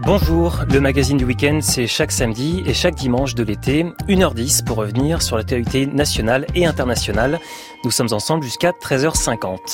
Bonjour, le magazine du week-end, c'est chaque samedi et chaque dimanche de l'été, 1h10 pour revenir sur l'actualité nationale et internationale. Nous sommes ensemble jusqu'à 13h50.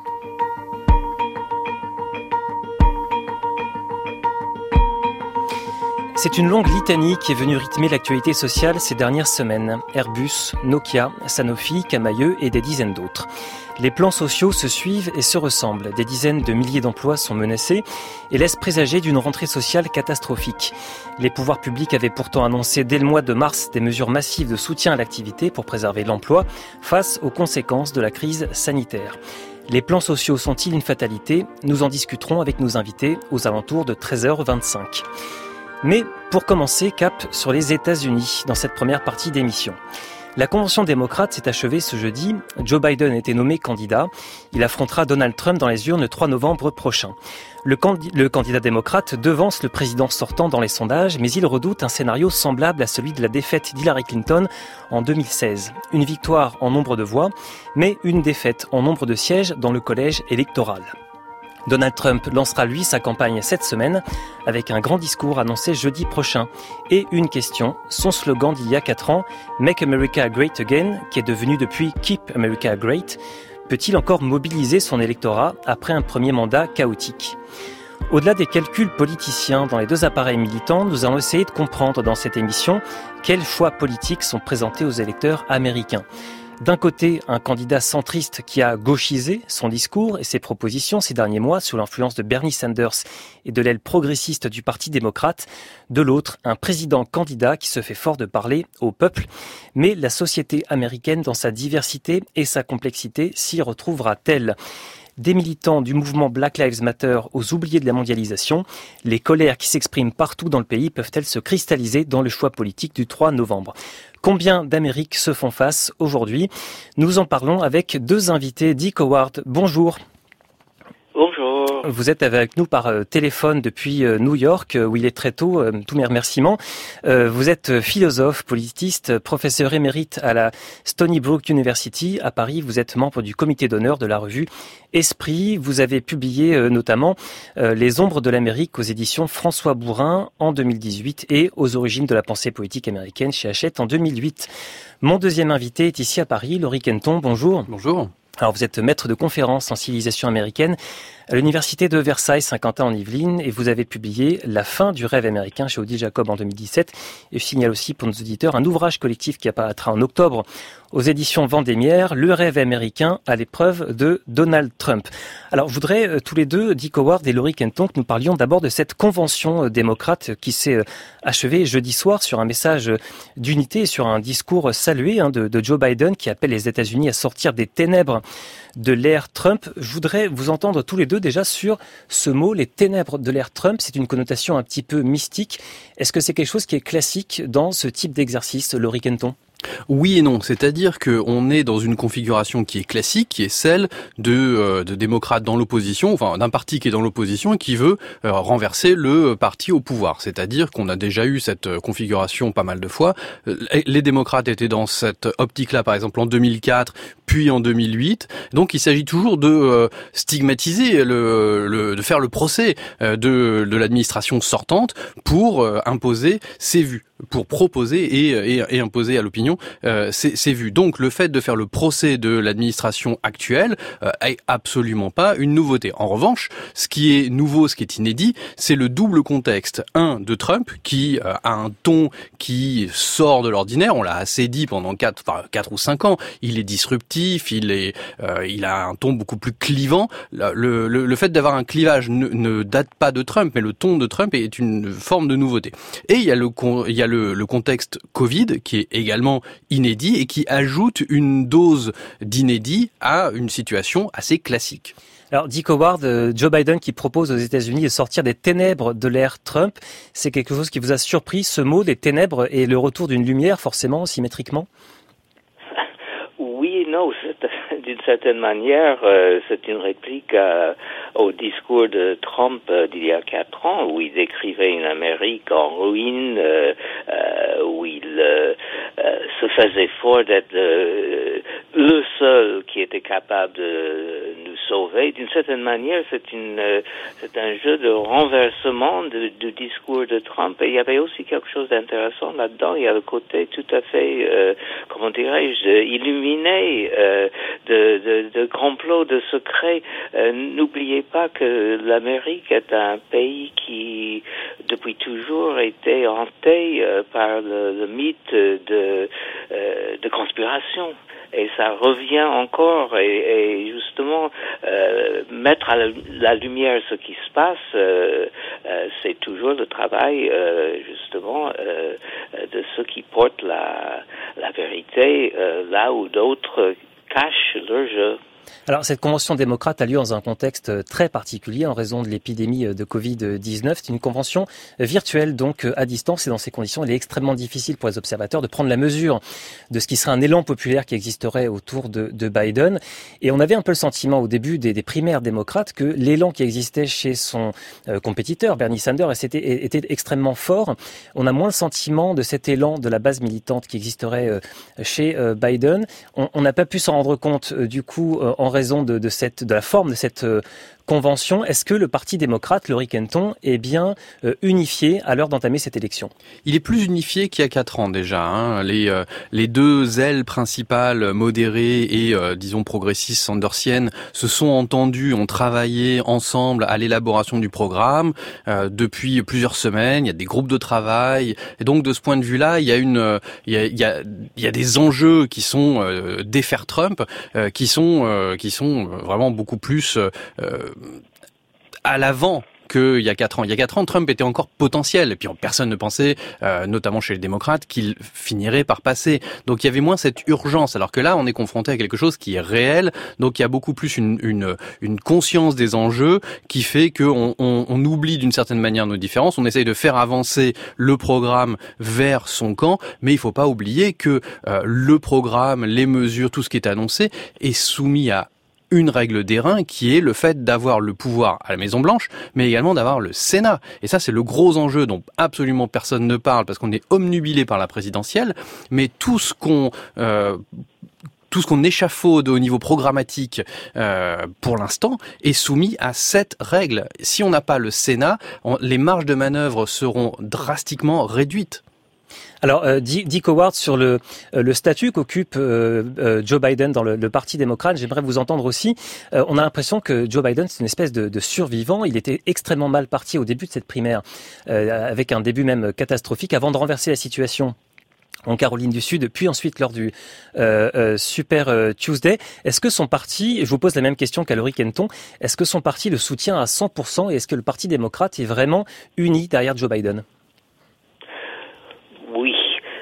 C'est une longue litanie qui est venue rythmer l'actualité sociale ces dernières semaines. Airbus, Nokia, Sanofi, Camaïeu et des dizaines d'autres. Les plans sociaux se suivent et se ressemblent. Des dizaines de milliers d'emplois sont menacés et laissent présager d'une rentrée sociale catastrophique. Les pouvoirs publics avaient pourtant annoncé dès le mois de mars des mesures massives de soutien à l'activité pour préserver l'emploi face aux conséquences de la crise sanitaire. Les plans sociaux sont-ils une fatalité ? Nous en discuterons avec nos invités aux alentours de 13h25. Mais pour commencer, cap sur les États-Unis dans cette première partie d'émission. La convention démocrate s'est achevée ce jeudi. Joe Biden a été nommé candidat. Il affrontera Donald Trump dans les urnes le 3 novembre prochain. Le candidat démocrate devance le président sortant dans les sondages, mais il redoute un scénario semblable à celui de la défaite d'Hillary Clinton en 2016. Une victoire en nombre de voix, mais une défaite en nombre de sièges dans le collège électoral. Donald Trump lancera lui sa campagne cette semaine avec un grand discours annoncé jeudi prochain. Et une question, son slogan d'il y a 4 ans, « Make America Great Again », qui est devenu depuis « Keep America Great », peut-il encore mobiliser son électorat après un premier mandat chaotique ? Au-delà des calculs politiciens dans les deux appareils militants, nous allons essayer de comprendre dans cette émission quels choix politiques sont présentés aux électeurs américains. D'un côté, un candidat centriste qui a gauchisé son discours et ses propositions ces derniers mois sous l'influence de Bernie Sanders et de l'aile progressiste du Parti démocrate. De l'autre, un président candidat qui se fait fort de parler au peuple. Mais la société américaine, dans sa diversité et sa complexité, s'y retrouvera-t-elle ? Des militants du mouvement Black Lives Matter aux oubliés de la mondialisation, les colères qui s'expriment partout dans le pays peuvent-elles se cristalliser dans le choix politique du 3 novembre ? Combien d'Amériques se font face aujourd'hui ? Nous en parlons avec deux invités. Dick Howard, bonjour. Bonjour. Vous êtes avec nous par téléphone depuis New York, où il est très tôt. Tous mes remerciements. Vous êtes philosophe, politiste, professeur émérite à la Stony Brook University à Paris. Vous êtes membre du comité d'honneur de la revue Esprit. Vous avez publié notamment Les ombres de l'Amérique aux éditions François Bourin en 2018 et Aux origines de la pensée politique américaine chez Hachette en 2008. Mon deuxième invité est ici à Paris, Laurie Kenton. Bonjour. Bonjour. Alors vous êtes maître de conférences en civilisation américaine à l'université de Versailles, Saint-Quentin-en-Yvelines, et vous avez publié La fin du rêve américain chez Odile Jacob en 2017. Et je signale aussi pour nos auditeurs un ouvrage collectif qui apparaîtra en octobre aux éditions Vendémiaire, Le rêve américain à l'épreuve de Donald Trump. Alors je voudrais tous les deux, Dick Howard et Laurie Kenton, que nous parlions d'abord de cette convention démocrate qui s'est achevée jeudi soir sur un message d'unité, sur un discours salué de Joe Biden qui appelle les États-Unis à sortir des ténèbres de l'ère Trump. Je voudrais vous entendre tous les deux déjà sur ce mot, les ténèbres de l'ère Trump. C'est une connotation un petit peu mystique. Est-ce que c'est quelque chose qui est classique dans ce type d'exercice, Laurie Kenton ? Oui et non, c'est-à-dire qu'on est dans une configuration qui est classique, qui est celle de démocrates dans l'opposition, enfin d'un parti qui est dans l'opposition et qui veut renverser le parti au pouvoir. C'est-à-dire qu'on a déjà eu cette configuration pas mal de fois. Les démocrates étaient dans cette optique-là, par exemple en 2004, puis en 2008. Donc il s'agit toujours de stigmatiser, de faire le procès de l'administration sortante pour imposer ses vues, pour proposer et imposer à l'opinion c'est vu. Donc le fait de faire le procès de l'administration actuelle est absolument pas une nouveauté. En revanche, ce qui est nouveau, ce qui est inédit, c'est le double contexte. Un, de Trump, qui a un ton qui sort de l'ordinaire, on l'a assez dit pendant 4 ou 5 ans, il est disruptif, il a un ton beaucoup plus clivant. Le fait d'avoir un clivage ne date pas de Trump, mais le ton de Trump est une forme de nouveauté. Et il y a le contexte Covid, qui est également inédit et qui ajoute une dose d'inédit à une situation assez classique. Alors, Dick Howard, Joe Biden qui propose aux États-Unis de sortir des ténèbres de l'ère Trump, c'est quelque chose qui vous a surpris, ce mot, des ténèbres, et le retour d'une lumière, forcément, symétriquement ? Oui et non, d'une certaine manière, c'est une réplique au discours de Trump d'il y a 4 ans, où il décrivait une Amérique en ruine, où il se faisait fort d'être le seul qui était capable de nous sauver. D'une certaine manière, c'est un jeu de renversement du discours de Trump. Et il y avait aussi quelque chose d'intéressant là-dedans. Il y a le côté tout à fait, comment dirais-je, illuminé de complots, de secrets. N'oubliez pas que l'Amérique est un pays qui, depuis toujours, était hanté par le mythe de conspiration. Et ça revient encore, et justement mettre à la lumière ce qui se passe, c'est toujours le travail justement de ceux qui portent la vérité là où d'autres cachent leur jeu. Alors, cette convention démocrate a lieu dans un contexte très particulier en raison de l'épidémie de Covid-19. C'est une convention virtuelle, donc à distance, et dans ces conditions, il est extrêmement difficile pour les observateurs de prendre la mesure de ce qui serait un élan populaire qui existerait autour de Biden. Et on avait un peu le sentiment au début des primaires démocrates que l'élan qui existait chez son compétiteur, Bernie Sanders, était extrêmement fort. On a moins le sentiment de cet élan de la base militante qui existerait chez Biden. On n'a pas pu s'en rendre compte, du coup, en raison de la forme de cette convention. Est-ce que le Parti démocrate, Laurie Kenton, est bien unifié à l'heure d'entamer cette élection? Il est plus unifié qu'il y a 4 ans déjà. Hein. Les deux ailes principales, modérées et disons progressistes sandersiennes, se sont entendues, ont travaillé ensemble à l'élaboration du programme depuis plusieurs semaines. Il y a des groupes de travail, et donc de ce point de vue-là, il y a des enjeux qui sont défaire Trump, qui sont vraiment beaucoup plus à l'avant qu'il y a 4 ans. Il y a 4 ans, Trump était encore potentiel. Et puis personne ne pensait, notamment chez les démocrates, qu'il finirait par passer. Donc il y avait moins cette urgence. Alors que là, on est confronté à quelque chose qui est réel. Donc il y a beaucoup plus une conscience des enjeux qui fait qu'on oublie d'une certaine manière nos différences. On essaye de faire avancer le programme vers son camp. Mais il faut pas oublier que le programme, les mesures, tout ce qui est annoncé est soumis à une règle d'airain qui est le fait d'avoir le pouvoir à la Maison-Blanche, mais également d'avoir le Sénat. Et ça, c'est le gros enjeu dont absolument personne ne parle parce qu'on est omnubilé par la présidentielle, mais tout ce qu'on échafaude au niveau programmatique pour l'instant est soumis à cette règle. Si on n'a pas le Sénat, les marges de manœuvre seront drastiquement réduites. Alors, Dick Howard, sur le statut qu'occupe Joe Biden dans le Parti démocrate, j'aimerais vous entendre aussi. On a l'impression que Joe Biden, c'est une espèce de survivant. Il était extrêmement mal parti au début de cette primaire, avec un début même catastrophique, avant de renverser la situation en Caroline du Sud, puis ensuite lors du Super Tuesday. Est-ce que son parti, et je vous pose la même question qu'à Laurie Kenton, est-ce que son parti le soutient à 100% et est-ce que le Parti démocrate est vraiment uni derrière Joe Biden? Oui,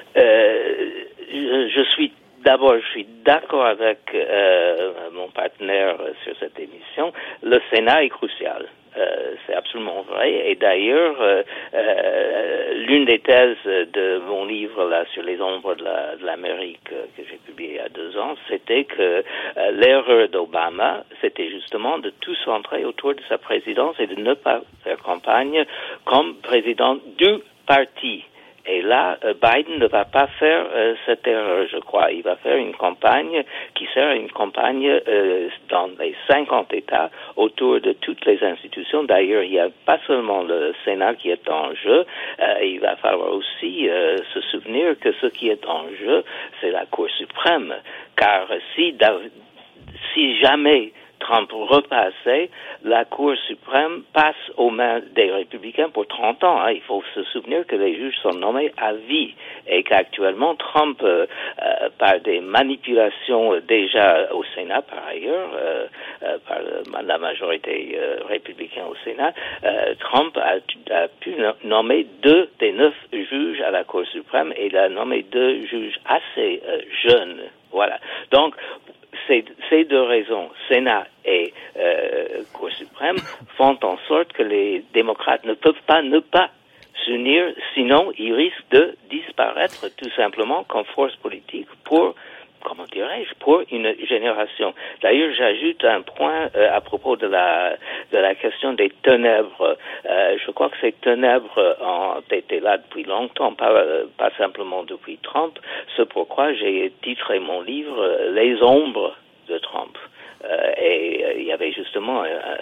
je suis d'accord avec mon partenaire sur cette émission. Le Sénat est crucial. C'est absolument vrai. Et d'ailleurs, l'une des thèses de mon livre là sur les ombres de l'Amérique que j'ai publié il y a 2 ans, c'était que l'erreur d'Obama, c'était justement de tout centrer autour de sa présidence et de ne pas faire campagne comme président du parti. Et là, Biden ne va pas faire cette erreur, je crois. Il va faire une campagne qui sert à une campagne dans les 50 États autour de toutes les institutions. D'ailleurs, il n'y a pas seulement le Sénat qui est en jeu. Il va falloir aussi se souvenir que ce qui est en jeu, c'est la Cour suprême. Car si jamais Trump repassait, la Cour suprême passe aux mains des républicains pour 30 ans. Hein. Il faut se souvenir que les juges sont nommés à vie et qu'actuellement Trump, par des manipulations déjà au Sénat par ailleurs, par la majorité républicaine au Sénat, Trump a pu nommer 2 des 9 juges à la Cour suprême et il a nommé 2 juges assez jeunes. Voilà. Donc, ces 2 raisons, Sénat et Cour suprême, font en sorte que les démocrates ne peuvent pas ne pas s'unir, sinon ils risquent de disparaître tout simplement comme force politique pour une génération. D'ailleurs, j'ajoute un point à propos de la question des ténèbres. Je crois que ces ténèbres ont été là depuis longtemps, pas simplement depuis Trump. C'est pourquoi j'ai titré mon livre « Les ombres de Trump ». Et il y avait justement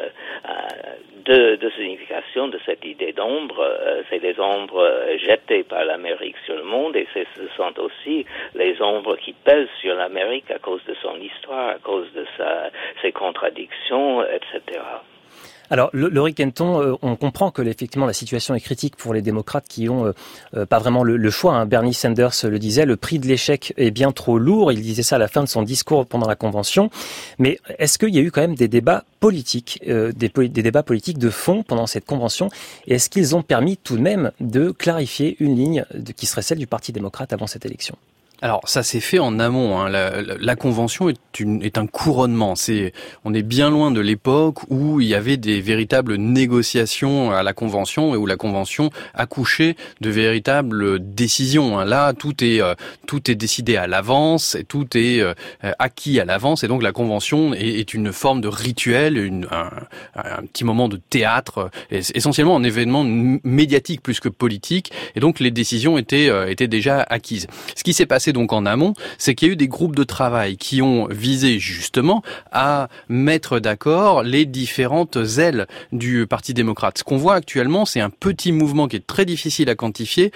deux significations de cette idée d'ombre. C'est les ombres jetées par l'Amérique sur le monde, et ce sont aussi les ombres qui pèsent sur l'Amérique à cause de son histoire, à cause de ses contradictions, etc. Alors, Laurie Kenton, on comprend que effectivement la situation est critique pour les démocrates qui ont pas vraiment le choix. Bernie Sanders le disait, le prix de l'échec est bien trop lourd. Il disait ça à la fin de son discours pendant la convention. Mais est-ce qu'il y a eu quand même des débats politiques, des débats politiques de fond pendant cette convention? Et est-ce qu'ils ont permis tout de même de clarifier une ligne qui serait celle du Parti démocrate avant cette élection? Alors ça s'est fait en amont. La convention est un couronnement. On est bien loin de l'époque où il y avait des véritables négociations à la convention et où la convention accouchait de véritables décisions. Là, tout est décidé à l'avance et tout est acquis à l'avance. Et donc la convention est une forme de rituel, un petit moment de théâtre, essentiellement un événement médiatique plus que politique. Et donc les décisions étaient déjà acquises. Ce qui s'est passé donc en amont, c'est qu'il y a eu des groupes de travail qui ont visé justement à mettre d'accord les différentes ailes du Parti démocrate. Ce qu'on voit actuellement, c'est un petit mouvement qui est très difficile à quantifier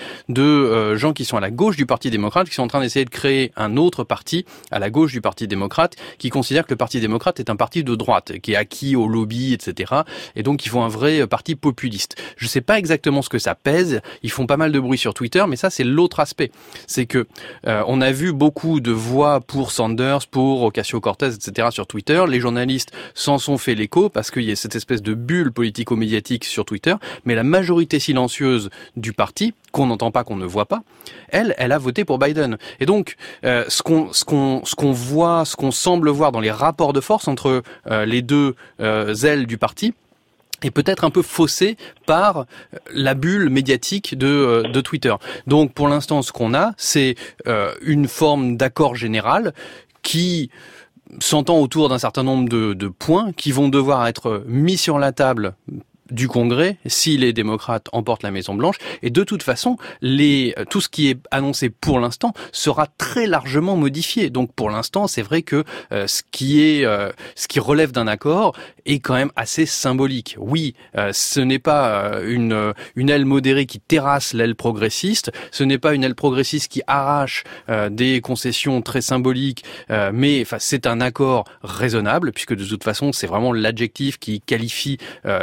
de gens qui sont à la gauche du Parti démocrate, qui sont en train d'essayer de créer un autre parti à la gauche du Parti démocrate, qui considère que le Parti démocrate est un parti de droite, qui est acquis au lobby, etc. Et donc, ils font un vrai parti populiste. Je ne sais pas exactement ce que ça pèse. Ils font pas mal de bruit sur Twitter, mais ça, c'est l'autre aspect. C'est que on a vu beaucoup de voix pour Sanders, pour Ocasio-Cortez, etc. sur Twitter. Les journalistes s'en sont fait l'écho parce qu'il y a cette espèce de bulle politico-médiatique sur Twitter. Mais la majorité silencieuse du parti, qu'on n'entend pas, qu'on ne voit pas, elle a voté pour Biden. Et donc, ce qu'on voit, ce qu'on semble voir dans les rapports de force entre les deux ailes du parti, est peut-être un peu faussé par la bulle médiatique de Twitter. Donc pour l'instant, ce qu'on a, c'est une forme d'accord général qui s'entend autour d'un certain nombre de points qui vont devoir être mis sur la table du Congrès si les démocrates emportent la Maison-Blanche. Et de toute façon, tout ce qui est annoncé pour l'instant sera très largement modifié. Donc pour l'instant, c'est vrai que ce qui relève d'un accord est quand même assez symbolique. Oui, ce n'est pas une aile modérée qui terrasse l'aile progressiste, ce n'est pas une aile progressiste qui arrache des concessions très symboliques, mais enfin c'est un accord raisonnable, puisque de toute façon, c'est vraiment l'adjectif qui qualifie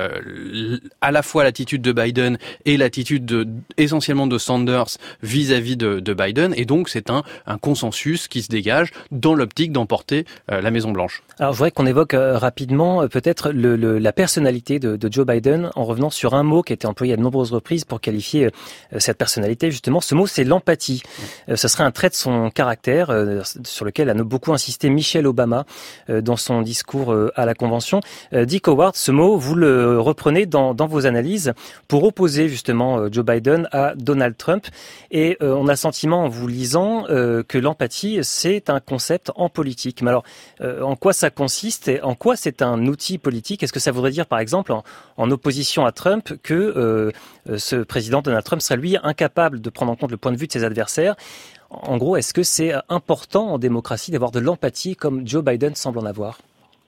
à la fois l'attitude de Biden et l'attitude essentiellement de Sanders vis-à-vis de Biden, et donc c'est un consensus qui se dégage dans l'optique d'emporter la Maison-Blanche. Alors je voudrais qu'on évoque rapidement peut-être la personnalité de Joe Biden en revenant sur un mot qui a été employé à de nombreuses reprises pour qualifier cette personnalité. Justement, ce mot, c'est l'empathie. Ce serait un trait de son caractère sur lequel a beaucoup insisté Michelle Obama dans son discours à la Convention. Dick Howard, ce mot, vous le reprenez dans vos analyses pour opposer justement Joe Biden à Donald Trump. Et on a le sentiment en vous lisant que l'empathie, c'est un concept en politique. Mais alors, en quoi ça consiste et en quoi c'est un outil politique? Est-ce que ça voudrait dire, par exemple, en opposition à Trump, que ce président Donald Trump serait lui incapable de prendre en compte le point de vue de ses adversaires? En gros, est-ce que c'est important en démocratie d'avoir de l'empathie comme Joe Biden semble en avoir?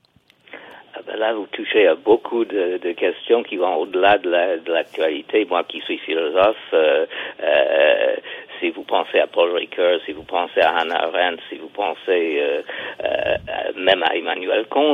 Là, vous touchez à beaucoup de questions qui vont au-delà de l'actualité. Moi qui suis philosophe, si vous pensez à Paul Ricoeur, si vous pensez à Hannah Arendt, si vous pensez même à Emmanuel Kant,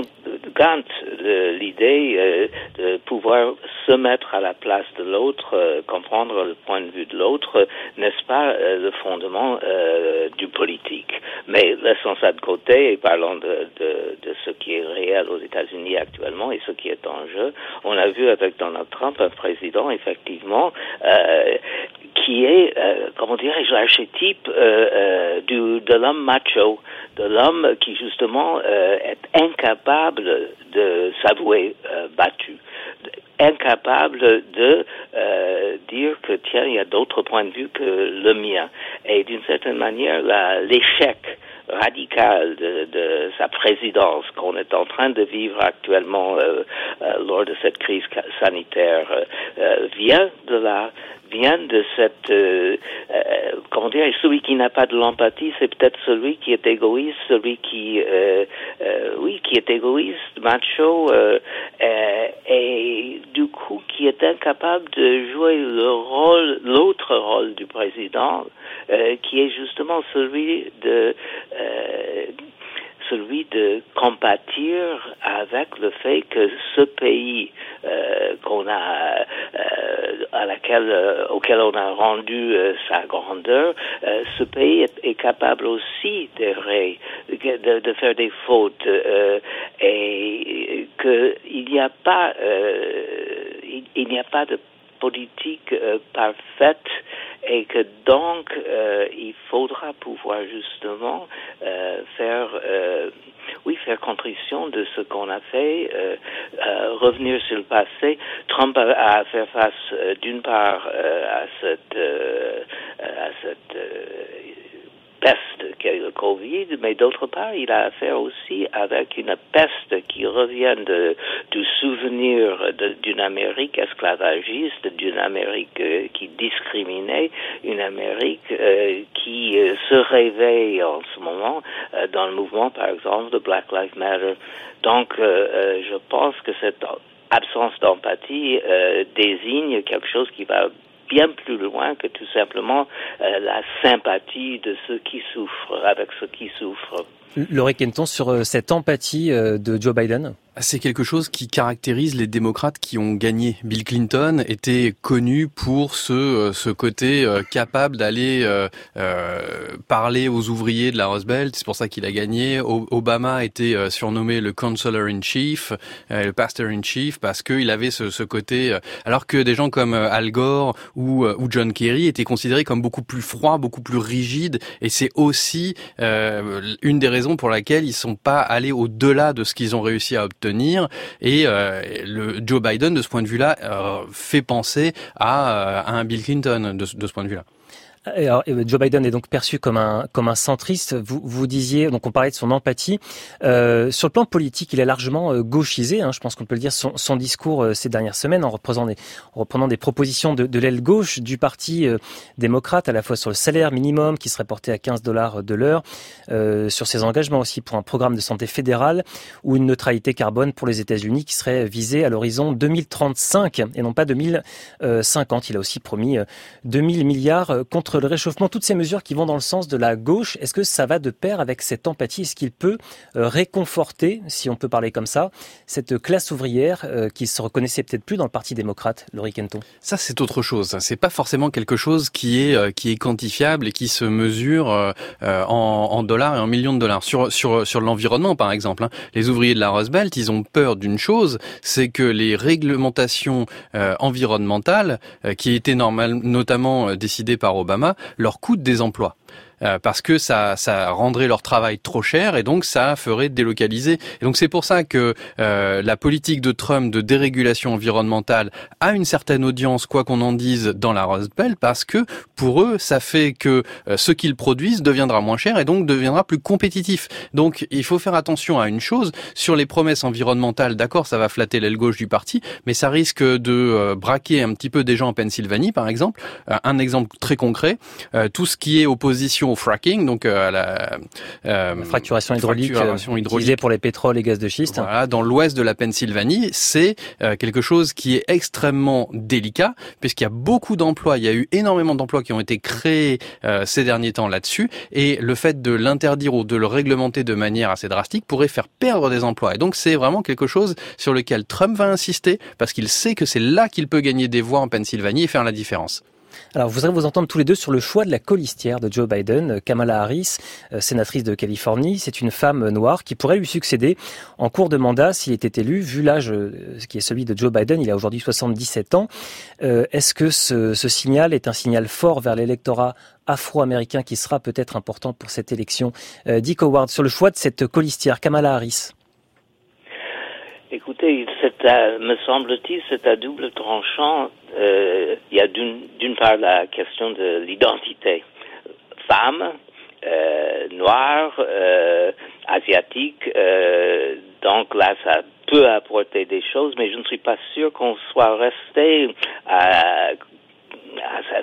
l'idée de pouvoir se mettre à la place de l'autre, comprendre le point de vue de l'autre, n'est-ce pas le fondement du politique? Mais laissons ça de côté et parlons de ce qui est réel aux États-Unis actuellement et ce qui est en jeu. On a vu avec Donald Trump un président, effectivement, qui est, comment dirais-je, l'archétype de l'homme macho, de l'homme qui, justement, est incapable de s'avouer battu, incapable de dire que, tiens, il y a d'autres points de vue que le mien. Et d'une certaine manière, l'échec radical de sa présidence qu'on est en train de vivre actuellement lors de cette crise sanitaire vient vient de cette, comment dire, celui qui n'a pas de l'empathie, c'est peut-être celui qui est égoïste, celui qui est égoïste, macho, et du coup qui est incapable de jouer l'autre rôle du président, qui est justement celui de compatir avec le fait que ce pays auquel on a rendu sa grandeur, ce pays est capable aussi de faire des fautes, et qu'il n'y a pas de politique parfaite, et que donc il faudra pouvoir justement faire contrition de ce qu'on a fait, revenir sur le passé. Trump a fait face d'une part à cette peste qu'est le Covid, mais d'autre part, il a affaire aussi avec une peste qui revient du souvenir d'une Amérique esclavagiste, d'une Amérique qui discriminait, une Amérique qui se réveille en ce moment dans le mouvement, par exemple, de Black Lives Matter. Donc, je pense que cette absence d'empathie désigne quelque chose qui va bien plus loin que tout simplement la sympathie de ceux qui souffrent avec ceux qui souffrent. Laurie Kenton, sur cette empathie de Joe Biden? C'est quelque chose qui caractérise les démocrates qui ont gagné. Bill Clinton était connu pour ce côté capable d'aller parler aux ouvriers de la Rust Belt. C'est pour ça qu'il a gagné. Obama était surnommé le Counselor in Chief, le Pastor in Chief, parce qu'il avait ce côté. Alors que des gens comme Al Gore ou John Kerry étaient considérés comme beaucoup plus froids, beaucoup plus rigides. Et c'est aussi une des raisons pour laquelle ils sont pas allés au-delà de ce qu'ils ont réussi à obtenir. Et le Joe Biden, de ce point de vue-là, fait penser à un Bill Clinton de ce point de vue-là. Alors, Joe Biden est donc perçu comme un centriste. Vous disiez, donc on parlait de son empathie. Sur le plan politique, il est largement gauchisé. Je pense qu'on peut le dire. Son discours ces dernières semaines, en reprenant des propositions de l'aile gauche du parti démocrate, à la fois sur le salaire minimum qui serait porté à $15 de l'heure, sur ses engagements aussi pour un programme de santé fédéral ou une neutralité carbone pour les États-Unis qui serait visée à l'horizon 2035 et non pas 2050. Il a aussi promis 2000 milliards contre le réchauffement, toutes ces mesures qui vont dans le sens de la gauche. Est-ce que ça va de pair avec cette empathie? Est-ce qu'il peut réconforter, si on peut parler comme ça, cette classe ouvrière qui se reconnaissait peut-être plus dans le Parti démocrate, Laurie Kenton? Ça, c'est autre chose. C'est pas forcément quelque chose qui est quantifiable et qui se mesure en dollars et en millions de dollars. Sur l'environnement, par exemple, les ouvriers de la Rust Belt, ils ont peur d'une chose, c'est que les réglementations environnementales, qui étaient notamment décidées par Obama, leur coûtent des emplois. Parce que ça rendrait leur travail trop cher et donc ça ferait délocaliser. Et donc c'est pour ça que la politique de Trump de dérégulation environnementale a une certaine audience, quoi qu'on en dise, dans la Rust Belt, parce que pour eux, ça fait que ce qu'ils produisent deviendra moins cher et donc deviendra plus compétitif. Donc il faut faire attention à une chose, sur les promesses environnementales, d'accord, ça va flatter l'aile gauche du parti, mais ça risque de braquer un petit peu des gens en Pennsylvanie, par exemple. Un exemple très concret, tout ce qui est opposition au fracking, donc à la fracturation hydraulique utilisée pour les pétroles et gaz de schiste. Voilà, dans l'ouest de la Pennsylvanie, c'est quelque chose qui est extrêmement délicat, puisqu'il y a beaucoup d'emplois, il y a eu énormément d'emplois qui ont été créés ces derniers temps là-dessus, et le fait de l'interdire ou de le réglementer de manière assez drastique pourrait faire perdre des emplois. Et donc c'est vraiment quelque chose sur lequel Trump va insister, parce qu'il sait que c'est là qu'il peut gagner des voix en Pennsylvanie et faire la différence. Alors, je voudrais vous entendre tous les deux sur le choix de la colistière de Joe Biden. Kamala Harris, sénatrice de Californie, c'est une femme noire qui pourrait lui succéder en cours de mandat s'il était élu. Vu l'âge qui est celui de Joe Biden, il a aujourd'hui 77 ans. Est-ce que ce signal est un signal fort vers l'électorat afro-américain qui sera peut-être important pour cette élection? Dick Howard, sur le choix de cette colistière, Kamala Harris. Écoutez, me semble-t-il, c'est à double tranchant. Il y a d'une part la question de l'identité. Femme, noire, asiatique, donc là ça peut apporter des choses, mais je ne suis pas sûr qu'on soit resté à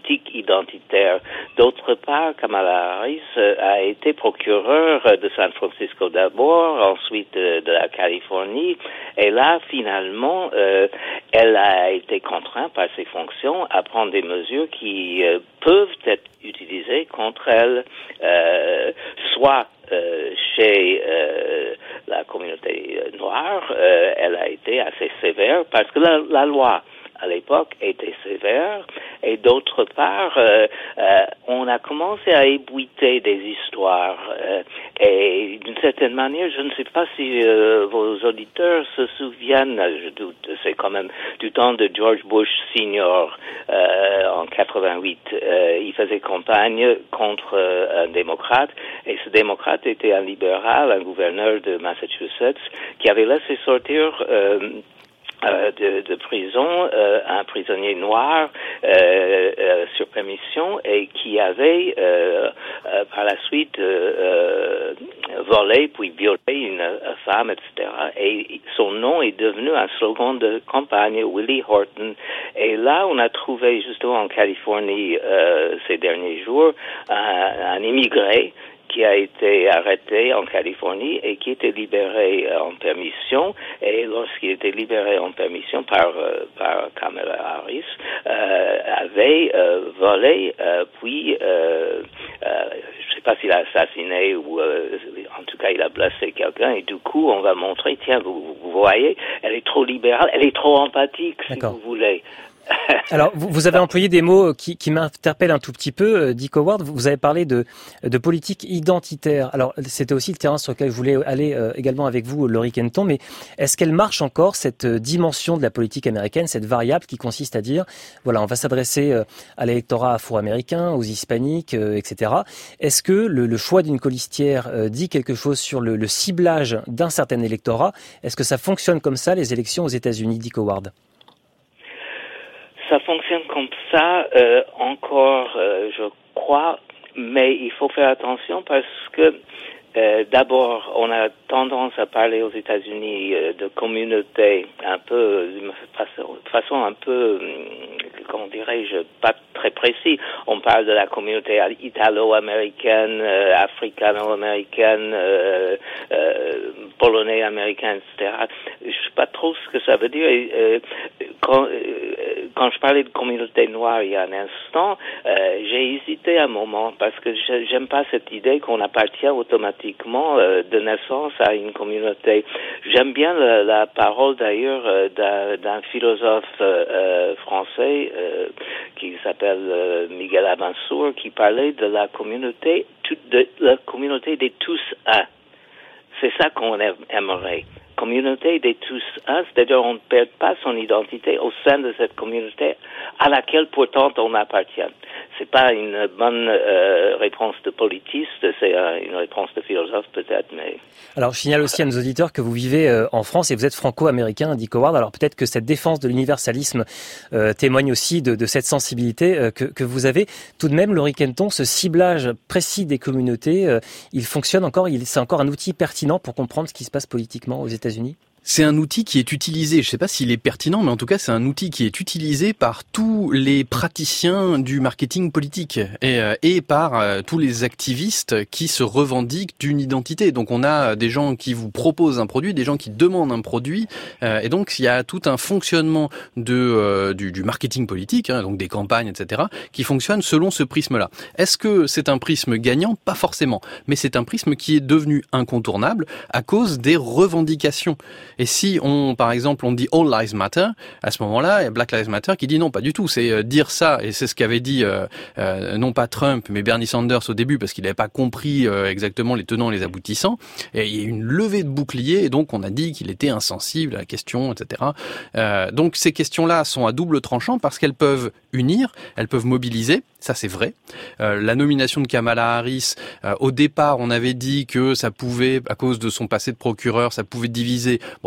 politique identitaire. D'autre part, Kamala Harris a été procureure de San Francisco d'abord, ensuite de la Californie, et là, finalement, elle a été contrainte par ses fonctions à prendre des mesures qui peuvent être utilisées contre elle, soit chez la communauté noire, elle a été assez sévère parce que la loi à l'époque était sévère, et d'autre part, on a commencé à ébouiter des histoires, et d'une certaine manière, je ne sais pas si vos auditeurs se souviennent, je doute, c'est quand même du temps de George Bush Senior en 88. Il faisait campagne contre un démocrate, et ce démocrate était un libéral, un gouverneur de Massachusetts, qui avait laissé sortir de prison un prisonnier noir sur permission, et qui avait par la suite volé puis violé une femme, etc. Et son nom est devenu un slogan de campagne, Willie Horton. Et là, on a trouvé justement en Californie ces derniers jours un immigré qui a été arrêté en Californie et qui était libéré en permission. Et lorsqu'il était libéré en permission par Kamala Harris, avait volé, puis je sais pas s'il a assassiné ou en tout cas il a blessé quelqu'un, et du coup on va montrer, tiens, vous voyez, elle est trop libérale, elle est trop empathique, si vous voulez. Alors, vous avez employé des mots qui m'interpellent un tout petit peu, Dick Howard. Vous avez parlé de politique identitaire. Alors, c'était aussi le terrain sur lequel je voulais aller également avec vous, Laurie Kenton. Mais est-ce qu'elle marche encore, cette dimension de la politique américaine, cette variable qui consiste à dire, voilà, on va s'adresser à l'électorat afro-américain, aux hispaniques, etc. Est-ce que le choix d'une colistière dit quelque chose sur le ciblage d'un certain électorat? Est-ce que ça fonctionne comme ça, les élections aux États-Unis, Dick Howard? Ça fonctionne comme ça encore, je crois, mais il faut faire attention parce que d'abord, on a tendance à parler aux États-Unis de communautés un peu, de façon un peu, comment dirais-je, pas très précis. On parle de la communauté italo-américaine, africano-américaine, polonais-américaine, etc. Je sais pas trop ce que ça veut dire. Quand je parlais de communauté noire il y a un instant, j'ai hésité un moment parce que j'aime pas cette idée qu'on appartient automatiquement de naissance à une communauté. J'aime bien la parole d'ailleurs d'un philosophe français qui s'appelle Miguel Amansour, qui parlait de la communauté des tous un. C'est ça qu'on aimerait. Communauté des tous un, c'est-à-dire on ne perd pas son identité au sein de cette communauté à laquelle pourtant on appartient. C'est pas une bonne réponse de politiste, c'est une réponse de philosophe peut-être, mais... Alors je signale aussi à nos auditeurs que vous vivez en France et vous êtes franco-américain, Dick Howard. Alors peut-être que cette défense de l'universalisme témoigne aussi de cette sensibilité que vous avez. Tout de même, Laurie Kenton, ce ciblage précis des communautés, il fonctionne encore, c'est encore un outil pertinent pour comprendre ce qui se passe politiquement aux États-Unis? C'est un outil qui est utilisé, je sais pas s'il est pertinent, mais en tout cas c'est un outil qui est utilisé par tous les praticiens du marketing politique et par tous les activistes qui se revendiquent d'une identité. Donc on a des gens qui vous proposent un produit, des gens qui demandent un produit, et donc il y a tout un fonctionnement du marketing politique, donc des campagnes, etc., qui fonctionne selon ce prisme-là. Est-ce que c'est un prisme gagnant? Pas forcément, mais c'est un prisme qui est devenu incontournable à cause des revendications. Et si par exemple, on dit All Lives Matter, à ce moment-là, il y a Black Lives Matter qui dit non, pas du tout. C'est dire ça, et c'est ce qu'avait dit non pas Trump, mais Bernie Sanders au début, parce qu'il n'avait pas compris exactement les tenants et les aboutissants. Et il y a eu une levée de bouclier, et donc on a dit qu'il était insensible à la question, etc. Donc ces questions-là sont à double tranchant parce qu'elles peuvent unir, elles peuvent mobiliser. Ça, c'est vrai. La nomination de Kamala Harris, au départ, on avait dit que ça pouvait, à cause de son passé de procureur, ça pouvait diviser. Bon,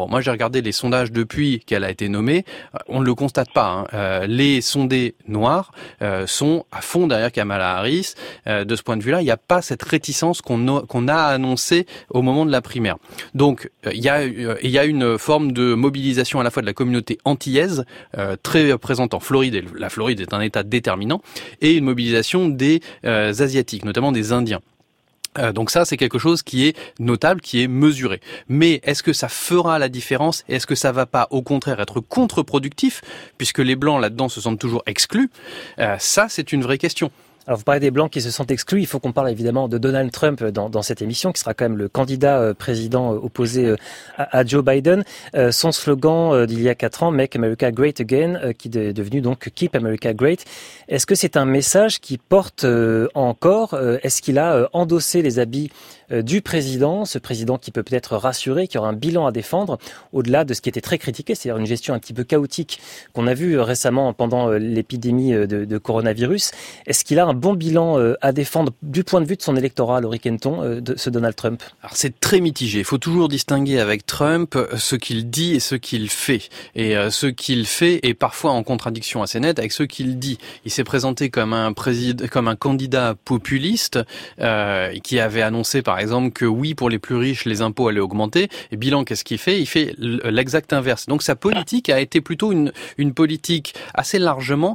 Bon, moi j'ai regardé les sondages depuis qu'elle a été nommée, on ne le constate pas. Les sondés noirs sont à fond derrière Kamala Harris. De ce point de vue-là, il n'y a pas cette réticence qu'on a annoncée au moment de la primaire. Donc il y a une forme de mobilisation à la fois de la communauté antillaise, très présente en Floride, et la Floride est un État déterminant, et une mobilisation des Asiatiques, notamment des Indiens. Donc ça, c'est quelque chose qui est notable, qui est mesuré. Mais est-ce que ça fera la différence? Et est-ce que ça va pas, au contraire, être contre-productif, puisque les Blancs, là-dedans, se sentent toujours exclus? Ça, c'est une vraie question. Alors vous parlez des Blancs qui se sentent exclus, il faut qu'on parle évidemment de Donald Trump dans cette émission, qui sera quand même le candidat président opposé à Joe Biden. Son slogan d'il y a 4 ans, Make America Great Again, qui est devenu donc Keep America Great. Est-ce que c'est un message qui porte encore? Est-ce qu'il a endossé les habits du président, ce président qui peut peut-être rassurer, qui aura un bilan à défendre, au-delà de ce qui était très critiqué, c'est-à-dire une gestion un petit peu chaotique qu'on a vu récemment pendant l'épidémie de coronavirus? Est-ce qu'il a un bon bilan à défendre du point de vue de son électorat, Laurie Kenton, de ce Donald Trump? Alors c'est très mitigé. Il faut toujours distinguer avec Trump ce qu'il dit et ce qu'il fait. Et ce qu'il fait est parfois en contradiction assez nette avec ce qu'il dit. Il s'est présenté comme un candidat populiste qui avait annoncé par exemple que oui, pour les plus riches, les impôts allaient augmenter. Et bilan, qu'est-ce qu'il fait? Il fait l'exact inverse. Donc sa politique a été plutôt une politique assez largement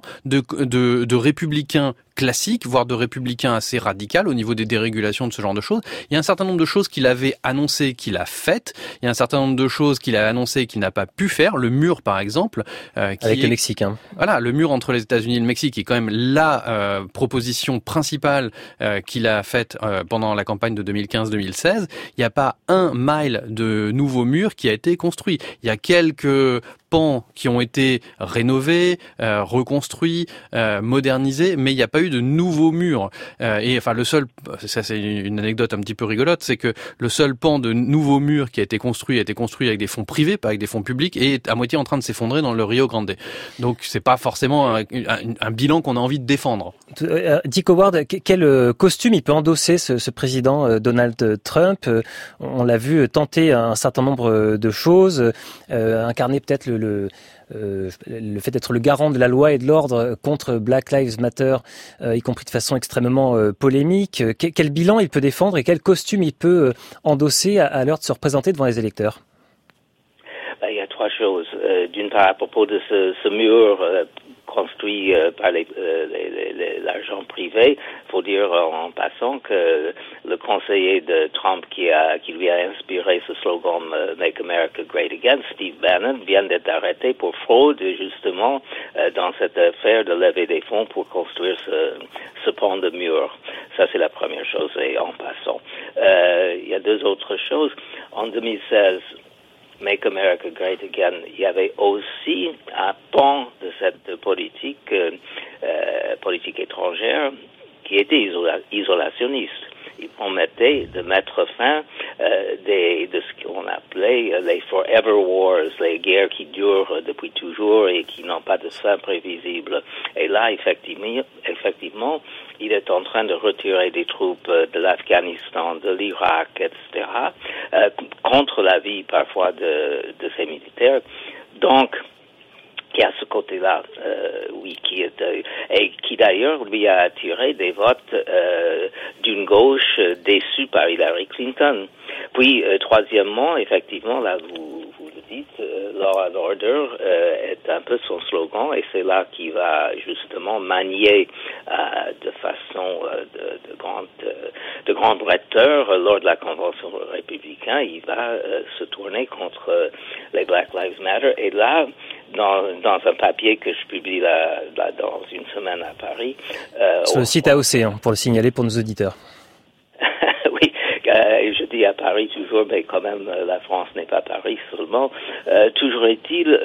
de républicains classique, voire de républicain assez radical au niveau des dérégulations de ce genre de choses. Il y a un certain nombre de choses qu'il avait annoncées, qu'il a faites. Il y a un certain nombre de choses qu'il a annoncées qu'il n'a pas pu faire. Le mur, par exemple. Avec le Mexique. Voilà, le mur entre les États-Unis et le Mexique est quand même la proposition principale qu'il a faite pendant la campagne de 2015-2016. Il n'y a pas un mile de nouveau mur qui a été construit. Il y a quelques pans qui ont été rénovés, reconstruits, modernisés, mais il n'y a pas eu de nouveaux murs. Et enfin, le seul, ça c'est une anecdote un petit peu rigolote, c'est que le seul pan de nouveaux murs qui a été construit avec des fonds privés, pas avec des fonds publics, et est à moitié en train de s'effondrer dans le Rio Grande. Donc c'est pas forcément un bilan qu'on a envie de défendre. Dick Howard, quel costume il peut endosser ce président Donald Trump? On l'a vu tenter un certain nombre de choses, incarner peut-être le fait d'être le garant de la loi et de l'ordre contre Black Lives Matter, y compris de façon extrêmement polémique. Quel bilan il peut défendre et quel costume il peut endosser à l'heure de se représenter devant les électeurs? Il y a 3 choses. D'une part, à propos de ce mur construit par l'argent privé, il faut dire en passant que le conseiller de Trump qui lui a inspiré ce slogan Make America Great Again, Steve Bannon, vient d'être arrêté pour fraude justement dans cette affaire de lever des fonds pour construire ce pont de mur. Ça, c'est la première chose, et en passant. Il y a 2 autres choses. En 2016, Make America Great Again, il y avait aussi un pan de cette politique étrangère qui était isolationniste. Il promettait de mettre fin de ce qu'on appelait les forever wars, les guerres qui durent depuis toujours et qui n'ont pas de fin prévisible. Et là, effectivement, il est en train de retirer des troupes de l'Afghanistan, de l'Irak, etc., contre l'avis parfois de ces militaires. Donc, il y a ce côté-là, oui, qui d'ailleurs lui a attiré des votes d'une gauche déçue par Hillary Clinton. Puis, troisièmement, effectivement, là, vous le dites, Law and Order est un peu son slogan, et c'est là qu'il va justement manier de façon de grande bretteur lors de la convention républicaine. Il va se tourner contre les Black Lives Matter, et là, dans un papier que je publie là dans une semaine à Paris. Sur le site AOC, pour le signaler pour nos auditeurs. Oui, je dis à Paris toujours, mais quand même, la France n'est pas Paris seulement. Toujours est-il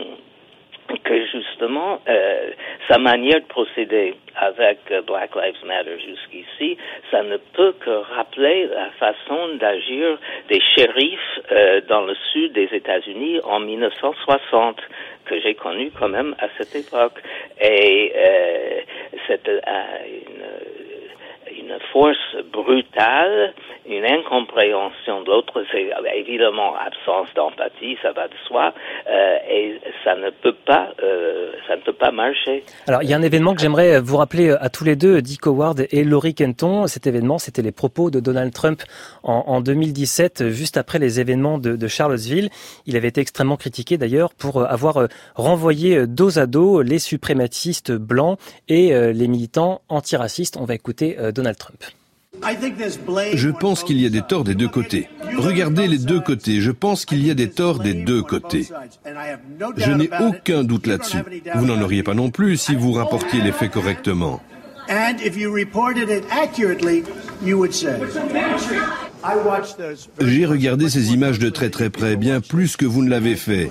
que justement, sa manière de procéder avec Black Lives Matter jusqu'ici, ça ne peut que rappeler la façon d'agir des shérifs dans le sud des États-Unis en 1960, que j'ai connu quand même à cette époque. Et c'est une force brutale une incompréhension de l'autre, c'est évidemment absence d'empathie, ça va de soi, et ça ne peut pas marcher. Alors, il y a un événement que j'aimerais vous rappeler à tous les deux, Dick Howard et Laurie Kenton. Cet événement, c'était les propos de Donald Trump en 2017, juste après les événements de Charlottesville. Il avait été extrêmement critiqué d'ailleurs pour avoir renvoyé dos à dos les suprémacistes blancs et les militants antiracistes. On va écouter Donald Trump. Je pense qu'il y a des torts des deux côtés. Regardez les deux côtés. Je pense qu'il y a des torts des deux côtés. Je n'ai aucun doute là-dessus. Vous n'en auriez pas non plus si vous rapportiez les faits correctement. J'ai regardé ces images de très très près, bien plus que vous ne l'avez fait.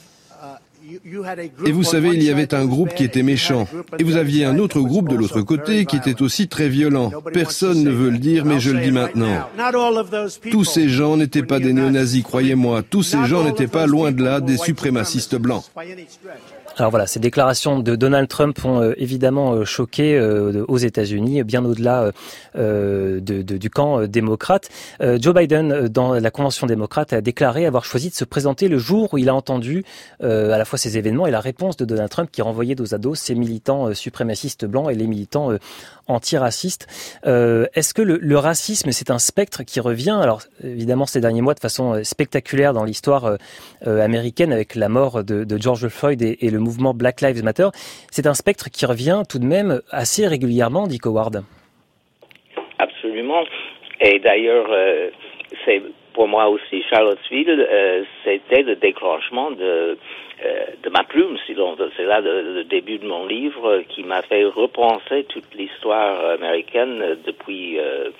Et vous savez, il y avait un groupe qui était méchant. Et vous aviez un autre groupe de l'autre côté qui était aussi très violent. Personne ne veut le dire, mais je le dis maintenant. Tous ces gens n'étaient pas des néo-nazis, croyez-moi. Tous ces gens n'étaient pas loin de là des suprémacistes blancs. Alors voilà, ces déclarations de Donald Trump ont évidemment choqué aux États-Unis, bien au-delà du camp démocrate. Joe Biden, dans la convention démocrate, a déclaré avoir choisi de se présenter le jour où il a entendu à la fois ces événements et la réponse de Donald Trump qui renvoyait dos à dos ces militants suprémacistes blancs et les militants antiracistes. Est-ce que le racisme, c'est un spectre qui revient, alors évidemment ces derniers mois de façon spectaculaire dans l'histoire américaine avec la mort de George Floyd et le mouvement Black Lives Matter, c'est un spectre qui revient tout de même assez régulièrement, Dick Howard. Absolument. Et d'ailleurs, c'est pour moi aussi Charlottesville, c'était le déclenchement de ma plume, si l'on veut. C'est là le début de mon livre qui m'a fait repenser toute l'histoire américaine depuis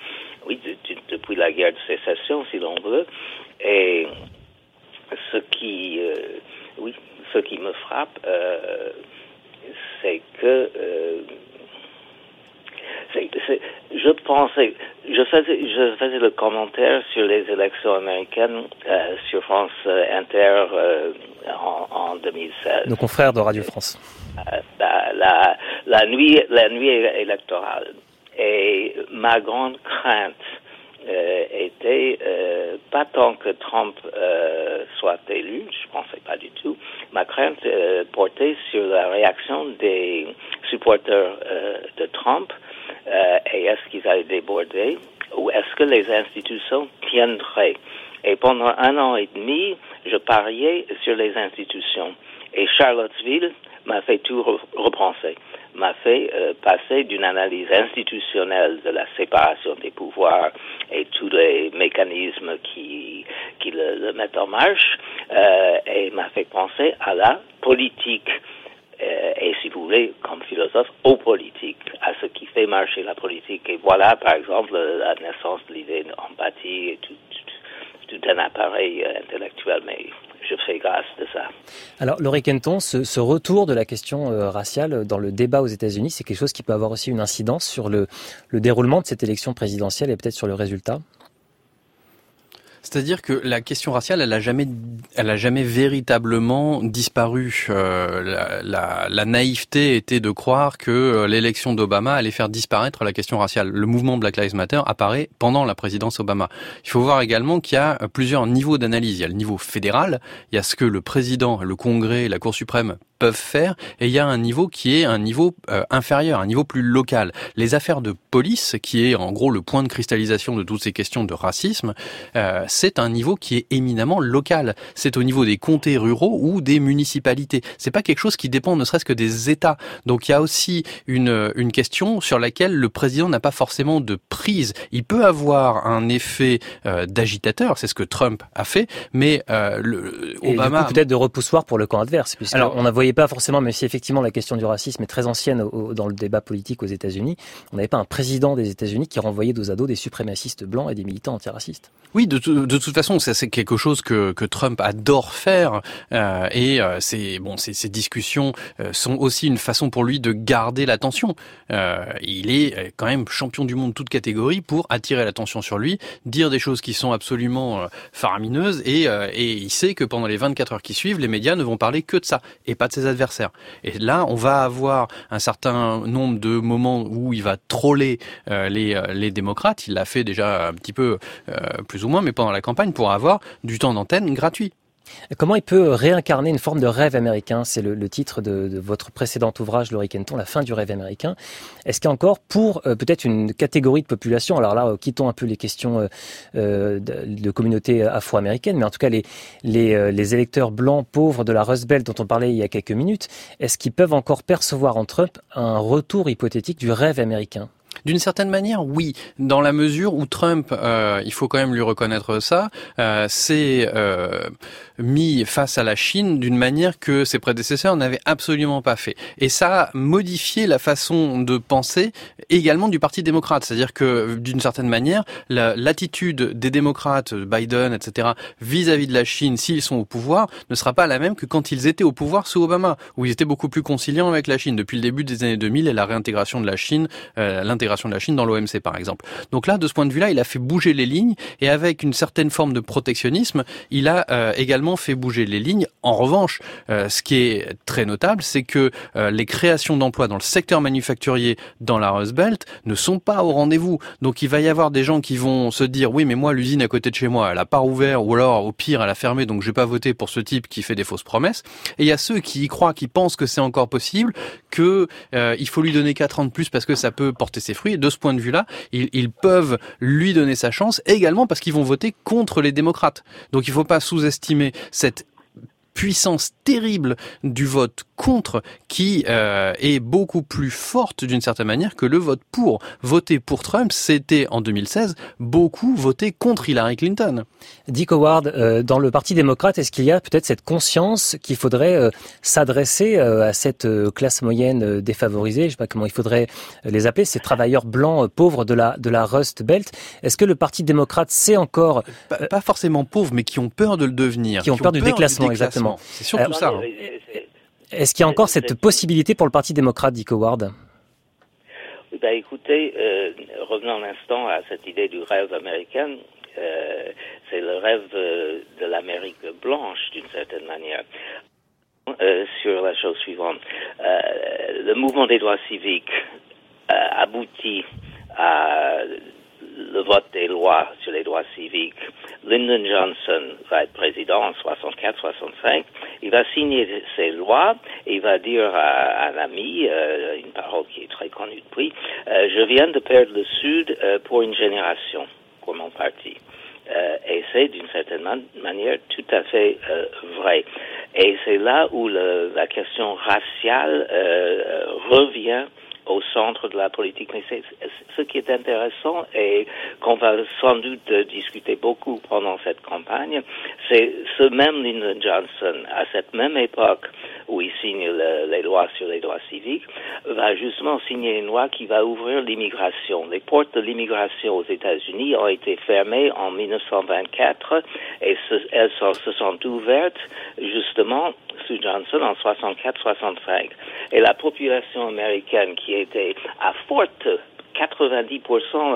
la guerre de sécession, si l'on veut. Et ce qui me frappe, c'est que je faisais le commentaire sur les élections américaines sur France Inter en 2016. Nos confrères de Radio France. La nuit électorale. Et ma grande crainte était pas tant que Trump soit élu, je pensais pas du tout. Ma crainte portait sur la réaction des supporters de Trump et est-ce qu'ils allaient déborder ou est-ce que les institutions tiendraient. Et pendant 1 an et demi, je pariais sur les institutions. Et Charlottesville m'a fait tout repenser, m'a fait passer d'une analyse institutionnelle de la séparation des pouvoirs et tous les mécanismes qui le mettent en marche, et m'a fait penser à la politique. Et si vous voulez, comme philosophe, aux politiques, à ce qui fait marcher la politique. Et voilà, par exemple, la naissance de l'idée d'empathie et tout un appareil intellectuel, mais je fais grâce de ça. Alors, Laurie Kenton, ce retour de la question raciale dans le débat aux États-Unis, c'est quelque chose qui peut avoir aussi une incidence sur le déroulement de cette élection présidentielle et peut-être sur le résultat? C'est-à-dire que la question raciale, elle a jamais véritablement disparu. La naïveté était de croire que l'élection d'Obama allait faire disparaître la question raciale. Le mouvement Black Lives Matter apparaît pendant la présidence Obama. Il faut voir également qu'il y a plusieurs niveaux d'analyse. Il y a le niveau fédéral, il y a ce que le président, le Congrès, la Cour suprême peuvent faire, et il y a un niveau qui est un niveau inférieur, un niveau plus local. Les affaires de police, qui est en gros le point de cristallisation de toutes ces questions de racisme, c'est un niveau qui est éminemment local. C'est au niveau des comtés ruraux ou des municipalités. C'est pas quelque chose qui dépend ne serait-ce que des États. Donc il y a aussi une question sur laquelle le président n'a pas forcément de prise. Il peut avoir un effet d'agitateur, c'est ce que Trump a fait, mais Obama... Et du coup, peut-être de repoussoir pour le camp adverse, puisque alors, on ne voyait pas forcément, même si effectivement la question du racisme est très ancienne dans le débat politique aux États-Unis, on n'avait pas un président des États-Unis qui renvoyait dos à dos des suprémacistes blancs et des militants antiracistes. Oui, de toute façon, c'est quelque chose que Trump adore faire, et ces discussions sont aussi une façon pour lui de garder l'attention. Il est quand même champion du monde toute catégorie pour attirer l'attention sur lui, dire des choses qui sont absolument faramineuses, et il sait que pendant les 24 heures qui suivent, les médias ne vont parler que de ça et pas de de ses adversaires. Et là, on va avoir un certain nombre de moments où il va troller les démocrates. Il l'a fait déjà un petit peu, plus ou moins, mais pendant la campagne, pour avoir du temps d'antenne gratuit. Comment il peut réincarner une forme de rêve américain? C'est le titre de votre précédent ouvrage, Laurie Kenton, La fin du rêve américain. Est-ce qu'il y a encore pour peut-être une catégorie de population, alors là, quittons un peu les questions de communauté afro-américaine, mais en tout cas les électeurs blancs pauvres de la Rust Belt dont on parlait il y a quelques minutes, est-ce qu'ils peuvent encore percevoir en Trump un retour hypothétique du rêve américain? D'une certaine manière, oui, dans la mesure où Trump, il faut quand même lui reconnaître ça, s'est mis face à la Chine d'une manière que ses prédécesseurs n'avaient absolument pas fait. Et ça a modifié la façon de penser également du Parti démocrate. C'est-à-dire que, d'une certaine manière, l'attitude des démocrates, Biden, etc., vis-à-vis de la Chine, s'ils sont au pouvoir, ne sera pas la même que quand ils étaient au pouvoir sous Obama, où ils étaient beaucoup plus conciliants avec la Chine, depuis le début des années 2000 et la réintégration de la Chine, l'intégration de la Chine dans l'OMC, par exemple. Donc là, de ce point de vue-là, il a fait bouger les lignes, et avec une certaine forme de protectionnisme, il a également fait bouger les lignes. En revanche, ce qui est très notable, c'est que les créations d'emplois dans le secteur manufacturier dans la Rust Belt ne sont pas au rendez-vous. Donc il va y avoir des gens qui vont se dire oui, mais moi l'usine à côté de chez moi, elle a pas rouvert, ou alors au pire elle a fermé, donc je vais pas voter pour ce type qui fait des fausses promesses. Et il y a ceux qui y croient, qui pensent que c'est encore possible, que il faut lui donner 4 ans de plus parce que ça peut porter ses fruits. Et de ce point de vue-là, ils peuvent lui donner sa chance, également parce qu'ils vont voter contre les démocrates. Donc il faut pas sous-estimer cette puissance terrible du vote contre qui est beaucoup plus forte d'une certaine manière que le vote pour. Voter pour Trump, c'était en 2016 beaucoup voter contre Hillary Clinton. Dick Howard, dans le Parti démocrate, est-ce qu'il y a peut-être cette conscience qu'il faudrait s'adresser à cette classe moyenne défavorisée, je sais pas comment il faudrait les appeler, ces travailleurs blancs pauvres de la Rust Belt? Est-ce que le Parti démocrate sait encore... Pas forcément pauvres, mais qui ont peur de le devenir. Qui ont peur du déclassement, exactement. C'est surtout ça. Est-ce qu'il y a encore cette possibilité pour le Parti démocrate, Dick Howard? Écoutez, revenons un instant à cette idée du rêve américain. C'est le rêve de l'Amérique blanche, d'une certaine manière. Sur la chose suivante, le mouvement des droits civiques aboutit à le vote des lois sur les droits civiques. Lyndon Johnson va être président en 64-65. Il va signer ces lois et il va dire à un ami, une parole qui est très connue depuis, je viens de perdre le Sud pour une génération, pour mon parti. Et c'est d'une certaine manière tout à fait vrai. Et c'est là où la question raciale revient au centre de la politique. Mais c'est ce qui est intéressant et qu'on va sans doute discuter beaucoup pendant cette campagne, c'est ce même Lyndon Johnson, à cette même époque où il signe les lois sur les droits civiques, va justement signer une loi qui va ouvrir l'immigration. Les portes de l'immigration aux États-Unis ont été fermées en 1924 et elles se sont ouvertes justement sous Johnson en 64-65. Et la population américaine qui était à forte 90%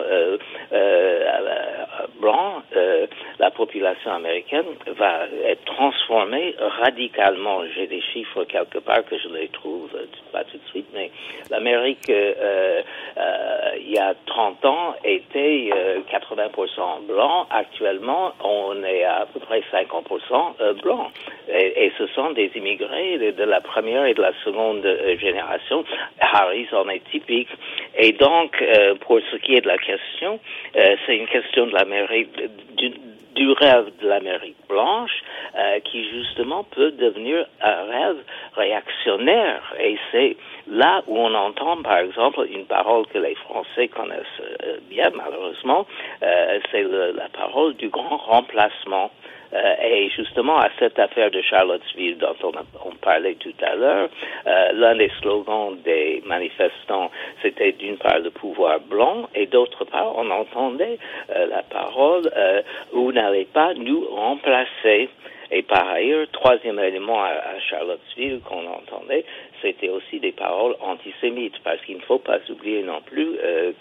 blanc, la population américaine va être transformée radicalement. J'ai des chiffres quelque part que je les trouve pas tout de suite, mais l'Amérique, il y a 30 ans, était 80% blanc. Actuellement, on est à peu près 50% blanc. Et ce sont des immigrés de la première et de la seconde génération. Harris en est typique. Et donc, pour ce qui est de la question, c'est une question de l'Amérique, du rêve de l'Amérique blanche, qui justement peut devenir un rêve réactionnaire. Et c'est là où on entend, par exemple, une parole que les Français connaissent bien, malheureusement, c'est la parole du grand remplacement. Et justement, à cette affaire de Charlottesville dont on parlait tout à l'heure, l'un des slogans des manifestants, c'était d'une part le pouvoir blanc, et d'autre part, on entendait la parole « vous n'allez pas nous remplacer ». Et par ailleurs, troisième élément à Charlottesville qu'on entendait, c'était aussi des paroles antisémites, parce qu'il ne faut pas oublier non plus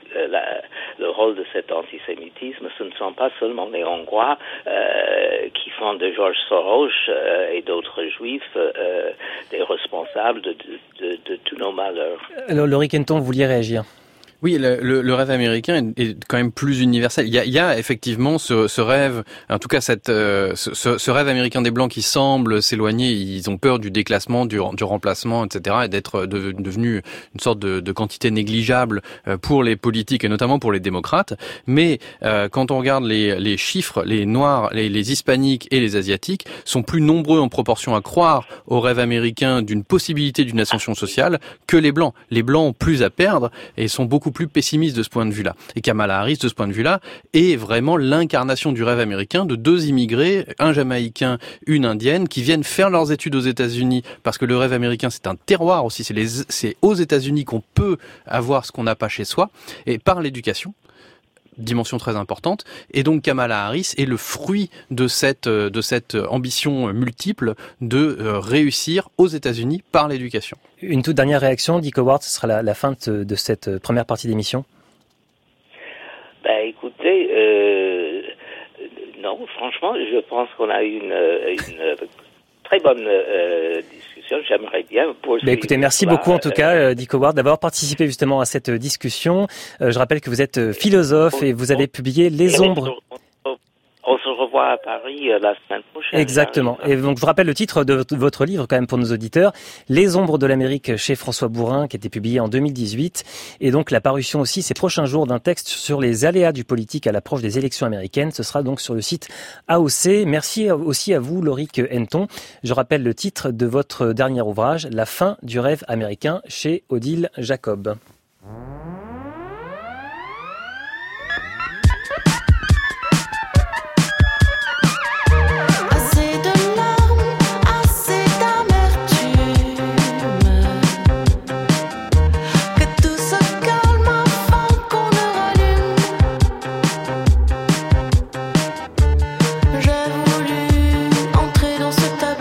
le rôle de cet antisémitisme. Ce ne sont pas seulement les Hongrois qui font de George Soros et d'autres juifs des responsables de tous nos malheurs. Alors, Laurie Kenton, vous vouliez réagir? Oui, le rêve américain est quand même plus universel. Il y a effectivement ce rêve, en tout cas ce rêve américain des Blancs qui semble s'éloigner. Ils ont peur du déclassement, du remplacement, etc., et d'être devenu une sorte de quantité négligeable pour les politiques et notamment pour les démocrates. Mais quand on regarde les chiffres, les Noirs, les Hispaniques et les Asiatiques sont plus nombreux en proportion à croire au rêve américain d'une possibilité d'une ascension sociale que les Blancs. Les Blancs ont plus à perdre et sont beaucoup plus pessimiste de ce point de vue-là. Et Kamala Harris, de ce point de vue-là, est vraiment l'incarnation du rêve américain de deux immigrés, un Jamaïcain, une Indienne, qui viennent faire leurs études aux États-Unis, parce que le rêve américain, c'est un terroir aussi, c'est aux États-Unis qu'on peut avoir ce qu'on n'a pas chez soi, et par l'éducation, dimension très importante, et donc Kamala Harris est le fruit de cette ambition multiple de réussir aux États-Unis par l'éducation. Une toute dernière réaction, Dick Howard, ce sera la fin de cette première partie d'émission. Écoutez, non, franchement, je pense qu'on a eu une très bonne discussion. J'aimerais bien poursuivre. Écoutez, merci beaucoup en tout cas, Dick Howard, d'avoir participé justement à cette discussion. Je rappelle que vous êtes philosophe et vous avez publié Les Ombres. On se revoit à Paris la semaine prochaine. Exactement. Et donc, je vous rappelle le titre de votre livre, quand même, pour nos auditeurs. Les Ombres de l'Amérique chez François Bourin, qui a été publié en 2018. Et donc, la parution aussi, ces prochains jours, d'un texte sur les aléas du politique à l'approche des élections américaines. Ce sera donc sur le site AOC. Merci aussi à vous, Laurie Kenton. Je rappelle le titre de votre dernier ouvrage, La fin du rêve américain, chez Odile Jacob.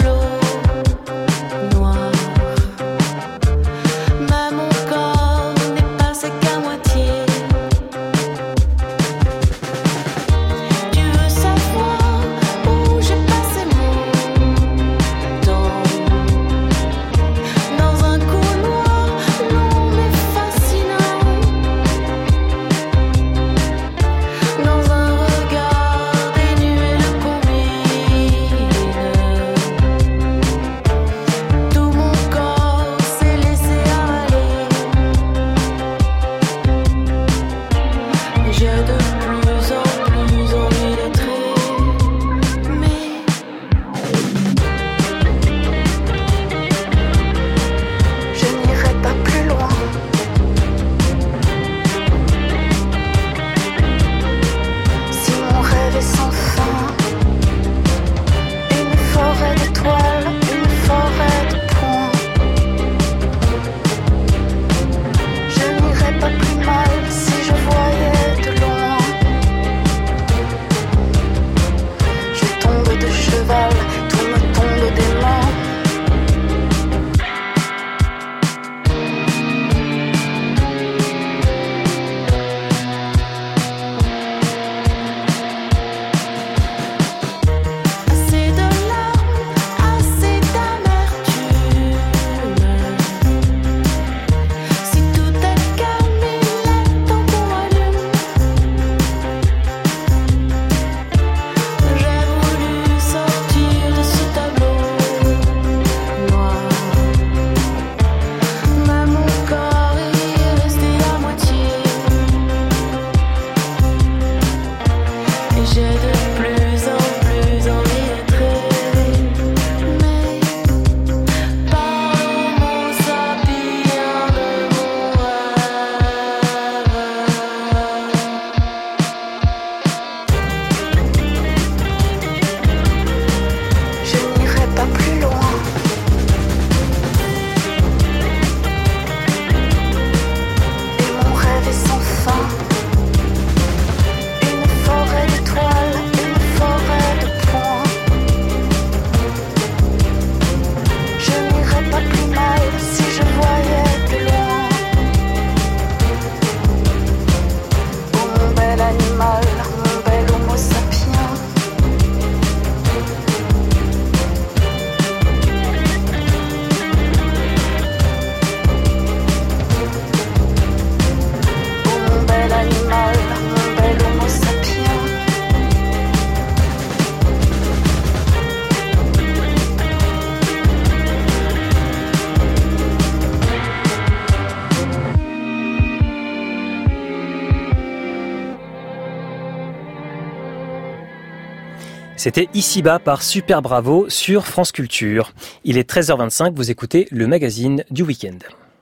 Même mon corps C'était Ici-bas par Super Bravo sur France Culture. Il est 13h25, vous écoutez le magazine du week-end.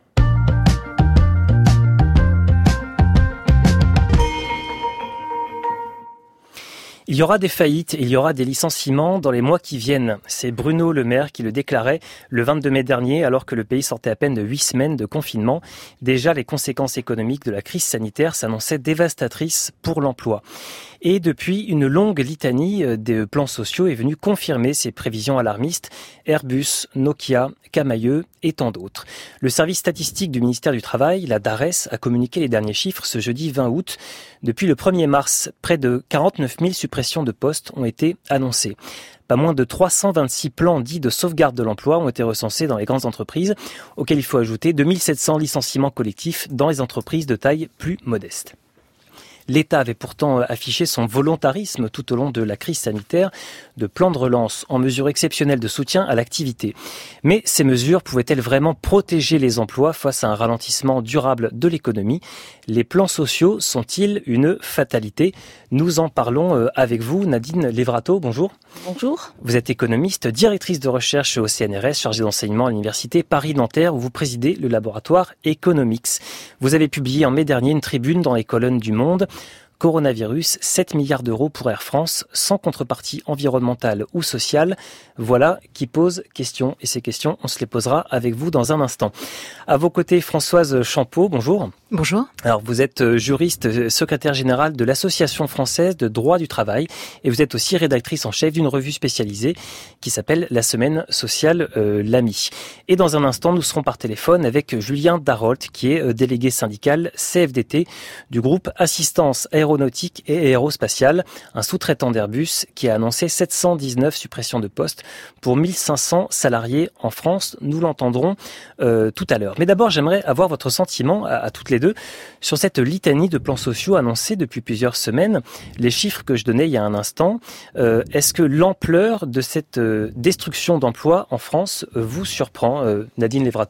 Il y aura des faillites, il y aura des licenciements dans les mois qui viennent. C'est Bruno Le Maire qui le déclarait le 22 mai dernier, alors que le pays sortait à peine de 8 semaines de confinement. Déjà, les conséquences économiques de la crise sanitaire s'annonçaient dévastatrices pour l'emploi. Et depuis, une longue litanie des plans sociaux est venue confirmer ces prévisions alarmistes. Airbus, Nokia, Camaïeu et tant d'autres. Le service statistique du ministère du Travail, la DARES, a communiqué les derniers chiffres ce jeudi 20 août. Depuis le 1er mars, près de 49 000 suppressions de postes ont été annoncées. Pas moins de 326 plans dits de sauvegarde de l'emploi ont été recensés dans les grandes entreprises, auxquels il faut ajouter 2700 licenciements collectifs dans les entreprises de taille plus modeste. L'État avait pourtant affiché son volontarisme tout au long de la crise sanitaire de plans de relance en mesures exceptionnelles de soutien à l'activité. Mais ces mesures pouvaient-elles vraiment protéger les emplois face à un ralentissement durable de l'économie ? Les plans sociaux sont-ils une fatalité ? Nous en parlons avec vous, Nadine Levrato, bonjour. Bonjour. Vous êtes économiste, directrice de recherche au CNRS, chargée d'enseignement à l'université Paris-Nanterre, où vous présidez le laboratoire Economics. Vous avez publié en mai dernier une tribune dans les colonnes du Monde. Coronavirus, 7 milliards d'euros pour Air France, sans contrepartie environnementale ou sociale. Voilà qui pose question. Et ces questions, on se les posera avec vous dans un instant. À vos côtés, Françoise Champeau, bonjour. Bonjour. Alors, vous êtes juriste, secrétaire générale de l'Association française de droit du travail et vous êtes aussi rédactrice en chef d'une revue spécialisée qui s'appelle La Semaine sociale l'AMI. Et dans un instant, nous serons par téléphone avec Julien Darolt, qui est délégué syndical CFDT du groupe Assistance Aéronautique et Aérospatiale, un sous-traitant d'Airbus qui a annoncé 719 suppressions de postes pour 1500 salariés en France. Nous l'entendrons tout à l'heure. Mais d'abord, j'aimerais avoir votre sentiment à toutes les deux sur cette litanie de plans sociaux annoncés depuis plusieurs semaines. Les chiffres que je donnais il y a un instant, est-ce que l'ampleur de cette destruction d'emplois en France vous surprend, Nadine Levrato ?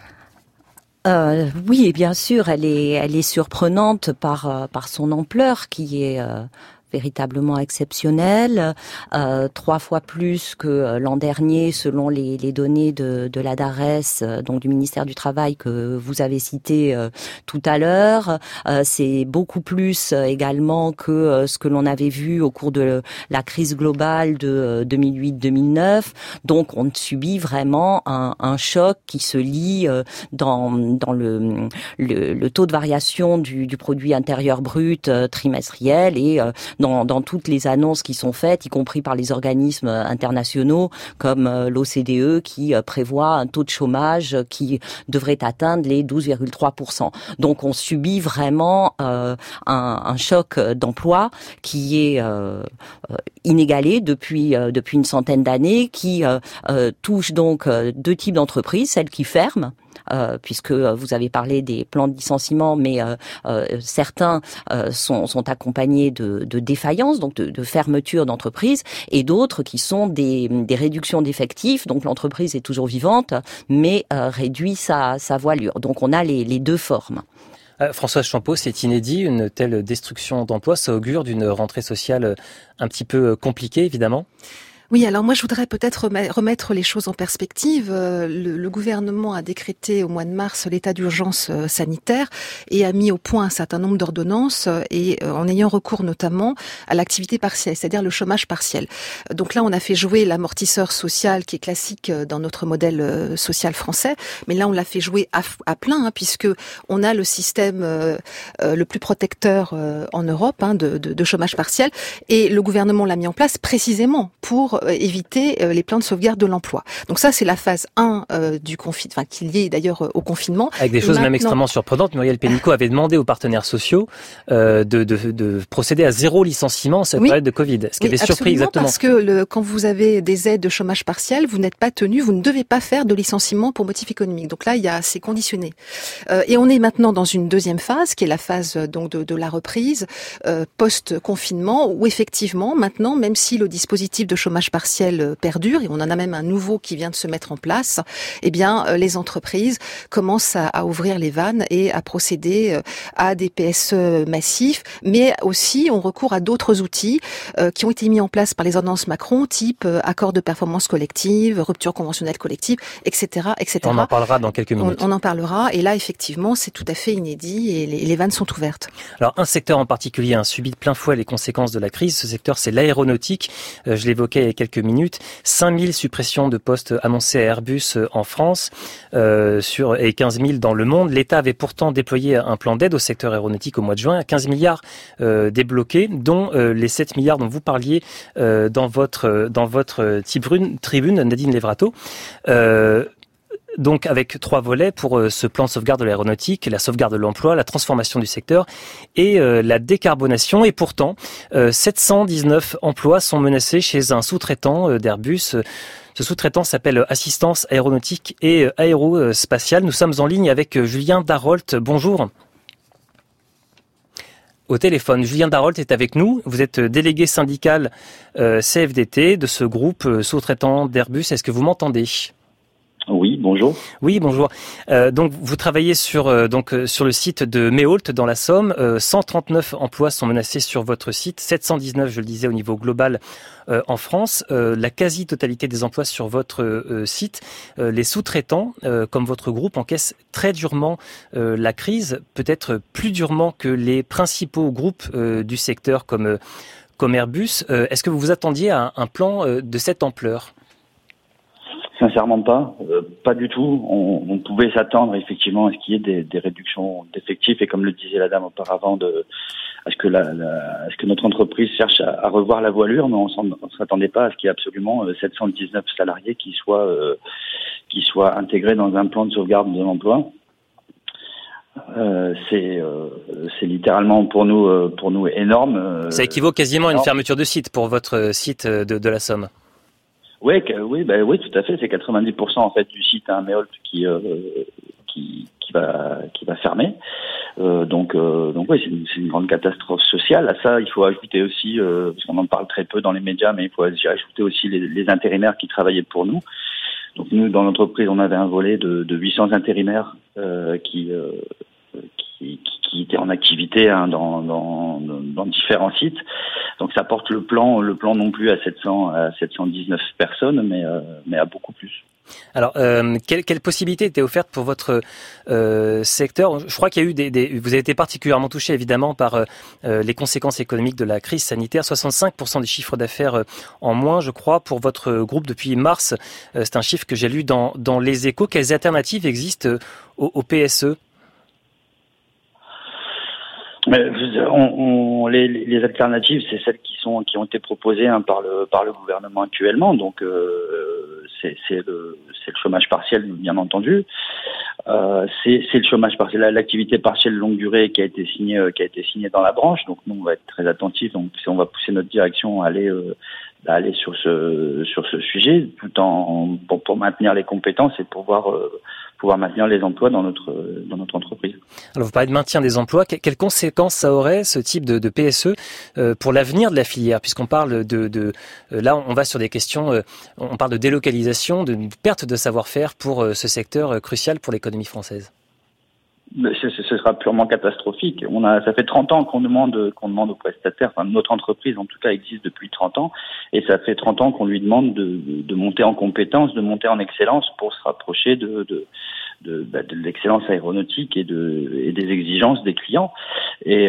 Oui, et bien sûr, elle est surprenante par son ampleur qui est véritablement exceptionnelle, 3 fois plus que l'an dernier selon les données de la DARES, donc du ministère du Travail que vous avez cité tout à l'heure. C'est beaucoup plus également que ce que l'on avait vu au cours de la crise globale de 2008-2009. Donc on subit vraiment un choc qui se lie dans le taux de variation du produit intérieur brut trimestriel et dans toutes les annonces qui sont faites, y compris par les organismes internationaux comme l'OCDE qui prévoit un taux de chômage qui devrait atteindre les 12,3%. Donc on subit vraiment un choc d'emploi qui est inégalé depuis une centaine d'années, qui touche donc 2 types d'entreprises, celles qui ferment, puisque vous avez parlé des plans de licenciement, mais certains sont accompagnés de défaillances, donc de fermeture d'entreprises, et d'autres qui sont des réductions d'effectifs, donc l'entreprise est toujours vivante, mais réduit sa voilure. Donc on a les 2 formes. Françoise Champeau, c'est inédit, une telle destruction d'emplois, ça augure d'une rentrée sociale un petit peu compliquée, évidemment. Oui, alors moi je voudrais peut-être remettre les choses en perspective. Le gouvernement a décrété au mois de mars l'état d'urgence sanitaire et a mis au point un certain nombre d'ordonnances et en ayant recours notamment à l'activité partielle, c'est-à-dire le chômage partiel. Donc là on a fait jouer l'amortisseur social qui est classique dans notre modèle social français, mais là on l'a fait jouer à plein puisque on a le système le plus protecteur en Europe de chômage partiel et le gouvernement l'a mis en place précisément pour éviter les plans de sauvegarde de l'emploi. Donc ça, c'est la phase 1 du confinement, qui est liée d'ailleurs au confinement. Avec des choses même extrêmement surprenantes. Muriel Pénicaud avait demandé aux partenaires sociaux de procéder à 0 licenciement en cette période de Covid. Ce qui avait surpris exactement. Parce que quand vous avez des aides de chômage partiel, vous n'êtes pas tenu, vous ne devez pas faire de licenciement pour motif économique. Donc là, c'est conditionné. Et on est maintenant dans une deuxième phase, qui est la phase donc de la reprise post-confinement, où effectivement, maintenant, même si le dispositif de chômage partiel perdure, et on en a même un nouveau qui vient de se mettre en place, eh bien, les entreprises commencent à ouvrir les vannes et à procéder à des PSE massifs, mais aussi on recourt à d'autres outils qui ont été mis en place par les ordonnances Macron, type accord de performance collective, rupture conventionnelle collective, etc., etc. On en parlera dans quelques minutes. On en parlera, et là, effectivement, c'est tout à fait inédit, et les vannes sont ouvertes. Alors, un secteur en particulier a subi de plein fouet les conséquences de la crise. Ce secteur, c'est l'aéronautique. Je l'évoquais il y a quelques minutes. 5000 suppressions de postes annoncées à Airbus en France et 15 000 dans le monde. L'État avait pourtant déployé un plan d'aide au secteur aéronautique au mois de juin, 15 milliards débloqués, dont les 7 milliards dont vous parliez dans votre tribune, Nadine Levrato. Donc avec 3 volets pour ce plan de sauvegarde de l'aéronautique, la sauvegarde de l'emploi, la transformation du secteur et la décarbonation. Et pourtant, 719 emplois sont menacés chez un sous-traitant d'Airbus. Ce sous-traitant s'appelle Assistance Aéronautique et Aérospatiale. Nous sommes en ligne avec Julien Darrolt. Bonjour. Au téléphone, Julien Darrolt est avec nous. Vous êtes délégué syndical CFDT de ce groupe sous-traitant d'Airbus. Est-ce que vous m'entendez ? Oui, bonjour. Oui, bonjour. Donc vous travaillez sur le site de Méault dans la Somme. 139 emplois sont menacés sur votre site, 719, je le disais, au niveau global en France. La quasi-totalité des emplois sur votre site. Les sous-traitants, comme votre groupe, encaissent très durement la crise, peut-être plus durement que les principaux groupes du secteur comme Airbus. Est-ce que vous vous attendiez à un plan de cette ampleur ? Sincèrement pas du tout. On pouvait s'attendre effectivement à ce qu'il y ait des réductions d'effectifs, et comme le disait la dame auparavant, à ce que notre entreprise cherche à revoir la voilure, mais on s'attendait pas à ce qu'il y ait absolument 719 salariés qui soient intégrés dans un plan de sauvegarde de l'emploi. C'est littéralement pour nous énorme. Ça équivaut quasiment à une fermeture de site pour votre site de la Somme. Oui, tout à fait. C'est 90% en fait du site à Méault qui va fermer. Donc oui, c'est une grande catastrophe sociale. À ça, il faut ajouter aussi, parce qu'on en parle très peu dans les médias, mais il faut ajouter aussi les intérimaires qui travaillaient pour nous. Donc nous, dans l'entreprise, on avait un volet de 800 intérimaires qui étaient en activité dans différents sites. Donc ça porte le plan non plus à 719 personnes, mais à beaucoup plus. Alors, quelle possibilité était offerte pour votre secteur ? Je crois qu'il y a eu vous avez été particulièrement touché évidemment par les conséquences économiques de la crise sanitaire. 65% du chiffre d'affaires en moins, je crois, pour votre groupe depuis mars. C'est un chiffre que j'ai lu dans Les Échos. Quelles alternatives existent au PSE ? Les alternatives, c'est celles qui ont été proposées par le gouvernement actuellement. Donc c'est le chômage partiel, bien entendu. C'est le chômage partiel, l'activité partielle longue durée qui a été signée dans la branche. Donc nous, on va être très attentifs. Donc on va pousser notre direction à aller sur ce sujet, tout en pour maintenir les compétences et pouvoir maintenir les emplois dans notre entreprise. Alors vous parlez de maintien des emplois. Quelles conséquences ça aurait, ce type de PSE, pour l'avenir de la filière, puisqu'on parle là on va sur des questions, on parle de délocalisation, de perte de savoir-faire pour ce secteur crucial pour l'économie française. Ce sera purement catastrophique. Ça fait 30 ans qu'on demande aux prestataires, enfin notre entreprise en tout cas existe depuis 30 ans, et ça fait 30 ans qu'on lui demande de monter en compétences, de monter en excellence pour se rapprocher de l'excellence aéronautique et des exigences des clients. Et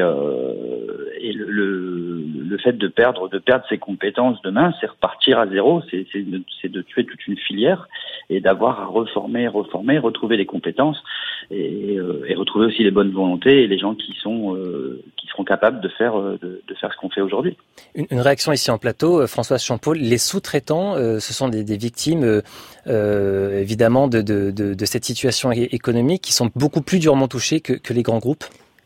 le fait de perdre ses compétences demain, c'est repartir à zéro, c'est de tuer toute une filière et d'avoir à reformer, retrouver les compétences et retrouver aussi les bonnes volontés et les gens qui seront capables de faire ce qu'on fait aujourd'hui. Une réaction ici en plateau, Françoise Champeau, les sous-traitants, ce sont des victimes évidemment de cette situation économique qui sont beaucoup plus durement touchés que les grands groupes.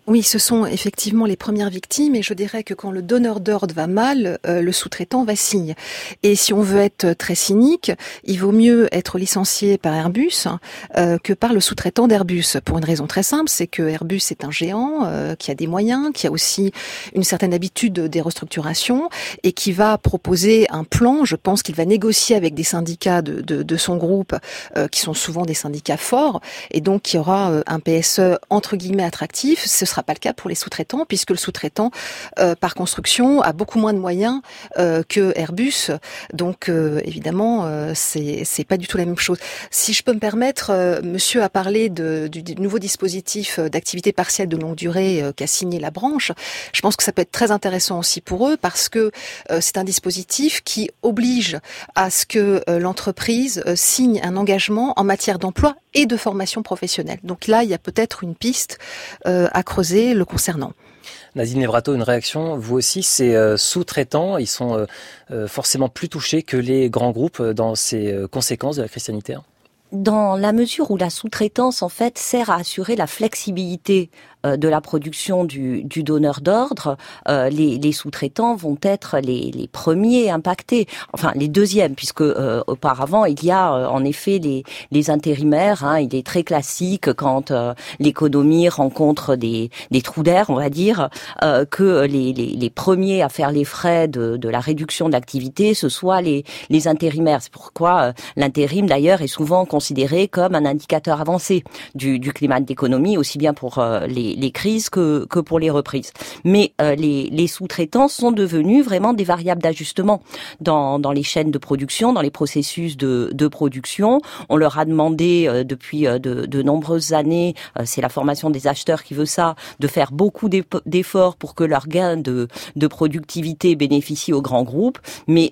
Oui, ce sont effectivement les premières victimes et je dirais que quand le donneur d'ordre va mal, le sous-traitant vacille. Et si on veut être très cynique, il vaut mieux être licencié par Airbus que par le sous-traitant d'Airbus. Pour une raison très simple, c'est que Airbus est un géant qui a des moyens, qui a aussi une certaine habitude des restructurations et qui va proposer un plan. Je pense qu'il va négocier avec des syndicats de son groupe qui sont souvent des syndicats forts et donc il y aura un PSE entre guillemets attractif. Ce sera pas le cas pour les sous-traitants puisque le sous-traitant par construction a beaucoup moins de moyens que Airbus. Donc évidemment c'est pas du tout la même chose. Si je peux me permettre, monsieur a parlé du nouveau dispositif d'activité partielle de longue durée qu'a signé la branche. Je pense que ça peut être très intéressant aussi pour eux parce que c'est un dispositif qui oblige à ce que l'entreprise signe un engagement en matière d'emploi et de formation professionnelle. Donc là, il y a peut-être une piste à creuser le concernant. Nadine Levrato, une réaction, vous aussi, ces sous-traitants, ils sont forcément plus touchés que les grands groupes dans ces conséquences de la crise sanitaire ? Dans la mesure où la sous-traitance, en fait, sert à assurer la flexibilité de la production du donneur d'ordre, les sous-traitants vont être les premiers impactés, enfin les deuxièmes, puisque auparavant il y a en effet les intérimaires. Il est très classique quand l'économie rencontre des trous d'air, on va dire, que les premiers à faire les frais de la réduction de l'activité, ce soient les intérimaires. C'est pourquoi l'intérim d'ailleurs est souvent considéré comme un indicateur avancé du climat de l'économie, aussi bien pour les crises que pour les reprises. Mais les sous-traitants sont devenus vraiment des variables d'ajustement dans les chaînes de production, dans les processus de production. On leur a demandé depuis de nombreuses années, c'est la formation des acheteurs qui veut ça, de faire beaucoup d'efforts pour que leurs gains de productivité bénéficient aux grands groupes. Mais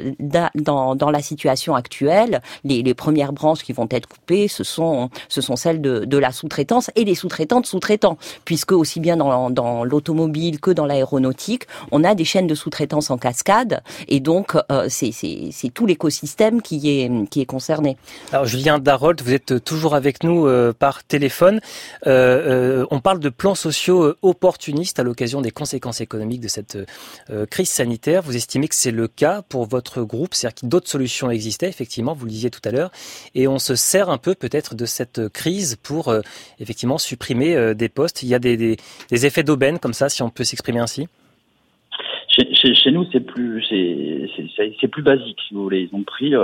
dans la situation actuelle, les premières branches qui vont être coupées, ce sont celles de la sous-traitance et les sous-traitants de sous-traitants. Puisque aussi bien dans l'automobile que dans l'aéronautique, on a des chaînes de sous-traitance en cascade, et donc c'est tout l'écosystème qui est concerné. Alors Julien Darrolt, vous êtes toujours avec nous par téléphone. On parle de plans sociaux opportunistes à l'occasion des conséquences économiques de cette crise sanitaire. Vous estimez que c'est le cas pour votre groupe, c'est-à-dire que d'autres solutions existaient, effectivement, vous le disiez tout à l'heure, et on se sert un peu peut-être de cette crise pour effectivement supprimer des postes. Il y a des effets d'aubaine comme ça, si on peut s'exprimer ainsi. Chez nous, c'est plus basique, si vous voulez. Ils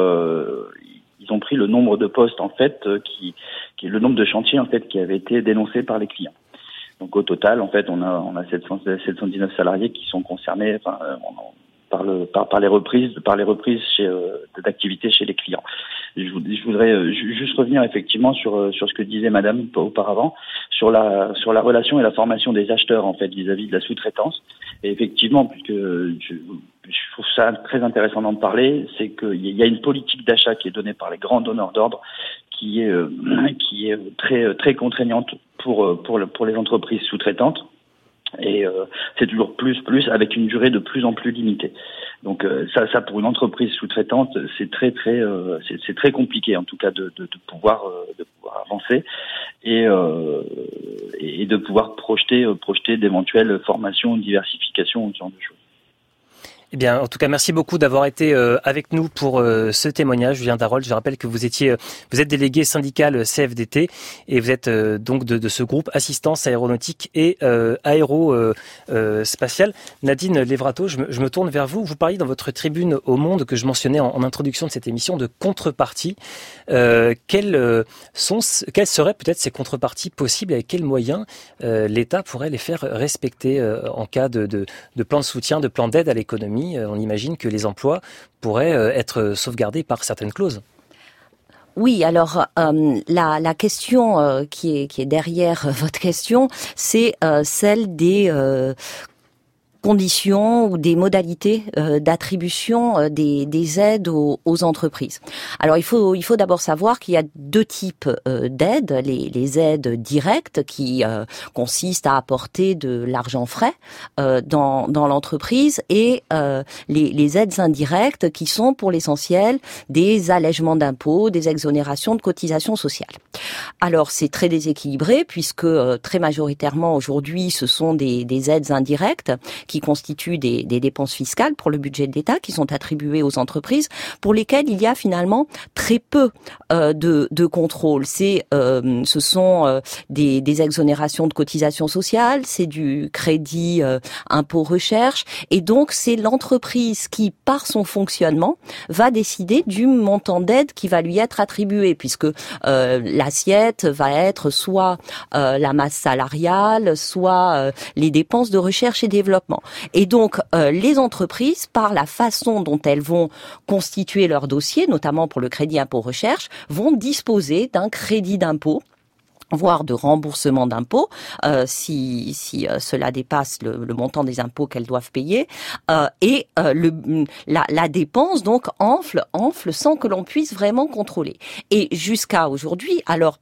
ont pris le nombre de postes en fait qui est le nombre de chantiers en fait qui avait été dénoncé par les clients. Donc au total, en fait, on a 719 salariés qui sont concernés par les reprises d'activité chez les clients. Je voudrais juste revenir effectivement sur ce que disait Madame auparavant sur la relation et la formation des acheteurs en fait vis-à-vis de la sous-traitance. Et effectivement, puisque je trouve ça très intéressant d'en parler, c'est qu'il y a une politique d'achat qui est donnée par les grands donneurs d'ordre qui est très très contraignante pour les entreprises sous-traitantes. Et c'est toujours plus avec une durée de plus en plus limitée. Donc ça pour une entreprise sous-traitante, c'est très compliqué en tout cas de pouvoir avancer et de pouvoir projeter d'éventuelles formations, diversifications, ce genre de choses. Eh bien, en tout cas, merci beaucoup d'avoir été avec nous pour ce témoignage, Julien Darrolt. Je rappelle que vous êtes délégué syndical CFDT et vous êtes donc de ce groupe Assistance Aéronautique et Aérospatiale. Nadine Levrato, je me tourne vers vous. Vous parliez dans votre tribune au Monde que je mentionnais en introduction de cette émission de contreparties. Quelles seraient peut-être ces contreparties possibles? Avec quels moyens l'État pourrait les faire respecter en cas de plan de soutien, de plan d'aide à l'économie? On imagine que les emplois pourraient être sauvegardés par certaines clauses. Oui, alors la question qui est derrière votre question, c'est celle des conditions ou des modalités d'attribution des aides aux entreprises. Alors il faut d'abord savoir qu'il y a deux types d'aides, les aides directes qui consistent à apporter de l'argent frais dans l'entreprise et les aides indirectes qui sont pour l'essentiel des allègements d'impôts, des exonérations de cotisations sociales. Alors c'est très déséquilibré puisque très majoritairement aujourd'hui ce sont des aides indirectes qui constituent des dépenses fiscales pour le budget de l'État qui sont attribuées aux entreprises pour lesquelles il y a finalement très peu de contrôle. Ce sont des exonérations de cotisations sociales, c'est du crédit impôt recherche et donc c'est l'entreprise qui par son fonctionnement va décider du montant d'aide qui va lui être attribué puisque l'assiette va être soit la masse salariale, soit les dépenses de recherche et développement. Et donc, les entreprises, par la façon dont elles vont constituer leur dossier, notamment pour le crédit impôt recherche, vont disposer d'un crédit d'impôt, voire de remboursement d'impôts si cela dépasse le montant des impôts qu'elles doivent payer et la dépense donc enfle sans que l'on puisse vraiment contrôler. Et jusqu'à aujourd'hui, alors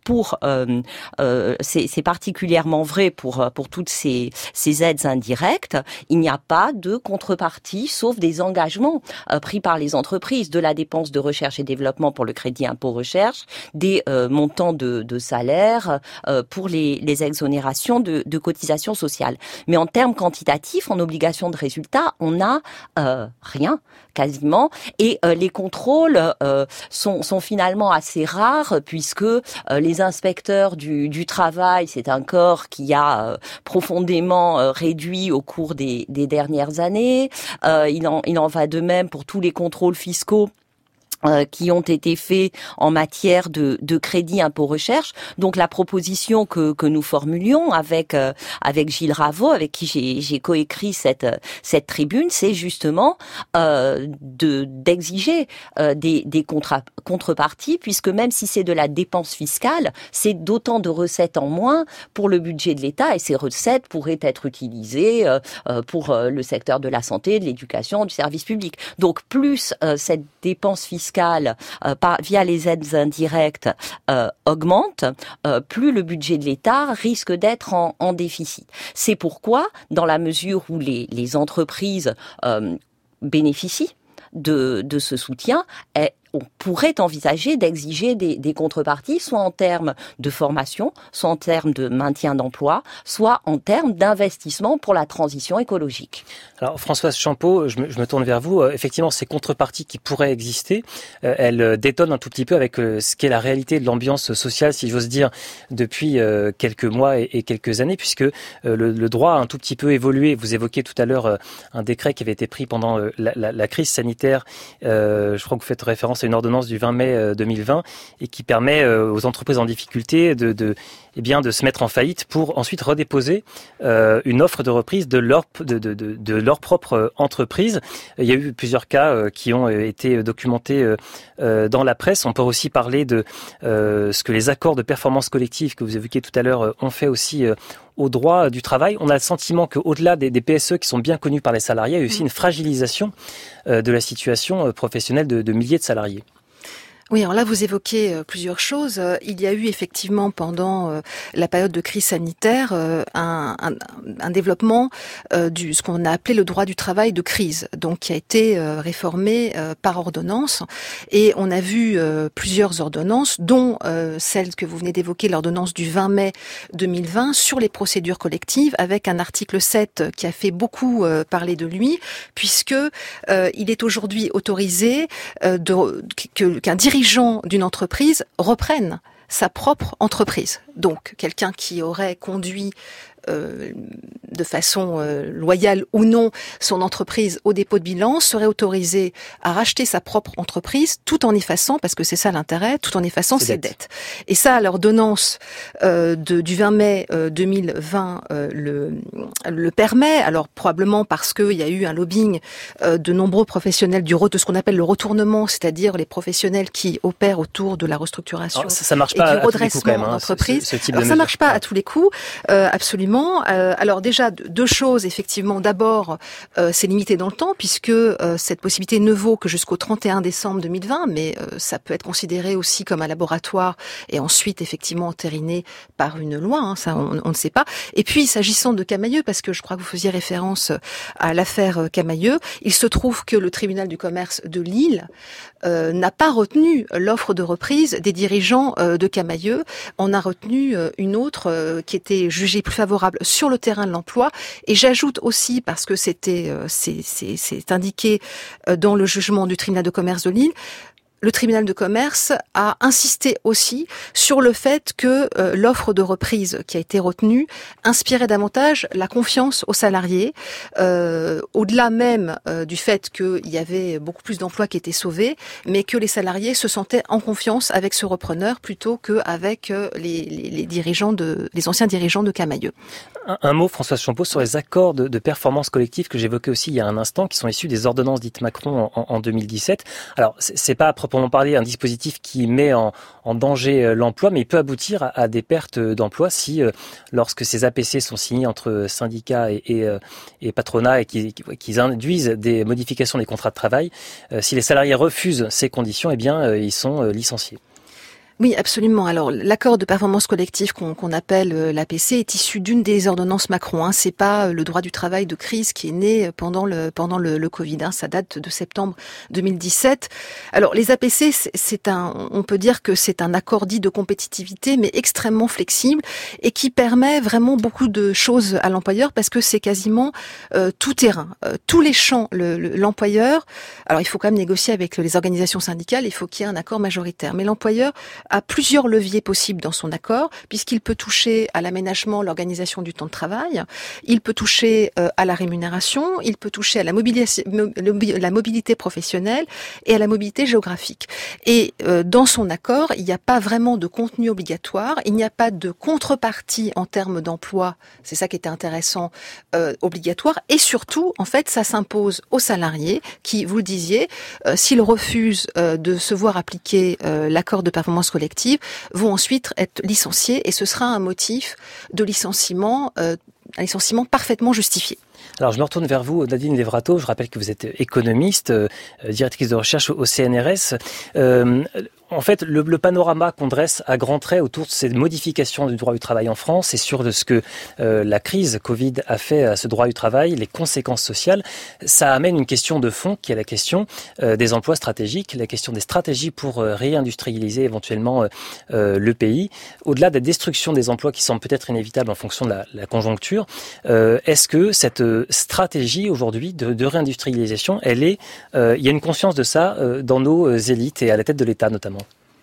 c'est particulièrement vrai pour toutes ces aides indirectes, il n'y a pas de contrepartie sauf des engagements pris par les entreprises de la dépense de recherche et développement pour le crédit impôt recherche, des montants de salaire pour les exonérations de cotisations sociales. Mais en termes quantitatifs, en obligation de résultat, on n'a rien quasiment. Et les contrôles sont finalement assez rares puisque les inspecteurs du travail, c'est un corps qui a profondément réduit au cours des dernières années. Il en va de même pour tous les contrôles fiscaux qui ont été faits en matière de crédit impôt recherche. Donc la proposition que nous formulions avec Gilles Raveau, avec qui j'ai coécrit cette tribune, c'est justement d'exiger des contreparties, puisque même si c'est de la dépense fiscale, c'est d'autant de recettes en moins pour le budget de l'État, et ces recettes pourraient être utilisées pour le secteur de la santé, de l'éducation, du service public. Donc plus cette dépense fiscale via les aides indirectes augmente, plus le budget de l'État risque d'être en déficit. C'est pourquoi, dans la mesure où les entreprises bénéficient de ce soutien, on pourrait envisager d'exiger des contreparties, soit en termes de formation, soit en termes de maintien d'emploi, soit en termes d'investissement pour la transition écologique. Alors Françoise Champeau, je me tourne vers vous. Effectivement, ces contreparties qui pourraient exister, elles détonnent un tout petit peu avec ce qu'est la réalité de l'ambiance sociale, si j'ose dire, depuis quelques mois et quelques années, puisque le droit a un tout petit peu évolué. Vous évoquiez tout à l'heure un décret qui avait été pris pendant la crise sanitaire. Je crois que vous faites référence à une ordonnance du 20 mai 2020 et qui permet aux entreprises en difficulté de se mettre en faillite pour ensuite redéposer une offre de reprise de leur propre entreprise. Il y a eu plusieurs cas qui ont été documentés dans la presse. On peut aussi parler de ce que les accords de performance collective que vous évoquiez tout à l'heure ont fait aussi au droit du travail. On a le sentiment qu'au-delà des PSE qui sont bien connus par les salariés, il y a aussi une fragilisation de la situation professionnelle de milliers de salariés. Oui, alors là, vous évoquez plusieurs choses. Il y a eu effectivement, pendant la période de crise sanitaire, un développement ce qu'on a appelé le droit du travail de crise, donc qui a été réformé par ordonnance. Et on a vu plusieurs ordonnances, dont celle que vous venez d'évoquer, l'ordonnance du 20 mai 2020, sur les procédures collectives, avec un article 7 qui a fait beaucoup parler de lui, puisque il est aujourd'hui autorisé qu'un dirigeant d'une entreprise reprenne sa propre entreprise. Donc, quelqu'un qui aurait conduit de façon loyale ou non son entreprise au dépôt de bilan serait autorisé à racheter sa propre entreprise tout en effaçant, parce que c'est ça l'intérêt, tout en effaçant ses dettes. Et ça, l'ordonnance du 20 mai 2020 le permet, alors probablement parce qu'il y a eu un lobbying de nombreux professionnels de ce qu'on appelle le retournement, c'est-à-dire les professionnels qui opèrent autour de la restructuration. Alors, ça marche pas et du redressement d'entreprise. Ça marche pas à tous les coups, absolument. absolument. Alors déjà, deux choses, effectivement. D'abord, c'est limité dans le temps, puisque cette possibilité ne vaut que jusqu'au 31 décembre 2020, mais ça peut être considéré aussi comme un laboratoire et ensuite, effectivement, entériné par une loi. Hein, ça, on ne sait pas. Et puis, s'agissant de Camaïeu, parce que je crois que vous faisiez référence à l'affaire Camaïeu, il se trouve que le tribunal du commerce de Lille n'a pas retenu l'offre de reprise des dirigeants de Camaïeu. On a retenu une autre qui était jugée plus favorable sur le terrain de l'emploi. Et j'ajoute aussi, parce que c'est indiqué dans le jugement du tribunal de commerce de Lille, le tribunal de commerce a insisté aussi sur le fait que l'offre de reprise qui a été retenue inspirait davantage la confiance aux salariés, au-delà même du fait qu'il y avait beaucoup plus d'emplois qui étaient sauvés, mais que les salariés se sentaient en confiance avec ce repreneur plutôt qu'avec les anciens dirigeants de Camaïeu. Un mot, Françoise Champeau, sur les accords de performance collective que j'évoquais aussi il y a un instant, qui sont issus des ordonnances dites Macron en 2017. Alors, c'est pas à proprement parler un dispositif qui met en danger l'emploi, mais il peut aboutir à des pertes d'emploi si, lorsque ces APC sont signés entre syndicats et patronat et qu'ils induisent des modifications des contrats de travail, si les salariés refusent ces conditions, eh bien, ils sont licenciés. Oui, absolument. Alors, l'accord de performance collective qu'on appelle l'APC est issu d'une des ordonnances Macron. Hein. C'est pas le droit du travail de crise qui est né pendant le Covid. Hein. Ça date de septembre 2017. Alors, les APC, on peut dire que c'est un accord dit de compétitivité, mais extrêmement flexible et qui permet vraiment beaucoup de choses à l'employeur parce que c'est quasiment tout terrain, tous les champs. L'employeur, alors il faut quand même négocier avec les organisations syndicales. Il faut qu'il y ait un accord majoritaire, mais l'employeur a plusieurs leviers possibles dans son accord, puisqu'il peut toucher à l'aménagement, l'organisation du temps de travail, il peut toucher à la rémunération, il peut toucher à la mobilité professionnelle et à la mobilité géographique. Et dans son accord, il n'y a pas vraiment de contenu obligatoire, il n'y a pas de contrepartie en termes d'emploi, c'est ça qui était intéressant, obligatoire, et surtout, en fait, ça s'impose aux salariés qui, vous le disiez, s'ils refusent de se voir appliquer l'accord de performance collective, vont ensuite être licenciés et ce sera un motif de licenciement, un licenciement parfaitement justifié. Alors je me retourne vers vous, Nadine Levrato. Je rappelle que vous êtes économiste, directrice de recherche au CNRS. En fait, le panorama qu'on dresse à grands traits autour de ces modifications du droit du travail en France et sur de ce que la crise Covid a fait à ce droit du travail, les conséquences sociales, ça amène une question de fond qui est la question des emplois stratégiques, la question des stratégies pour réindustrialiser éventuellement le pays. Au-delà de la destruction des emplois qui semble peut-être inévitable en fonction de la conjoncture, est-ce que cette stratégie aujourd'hui de réindustrialisation, il y a une conscience de ça dans nos élites et à la tête de l'État notamment?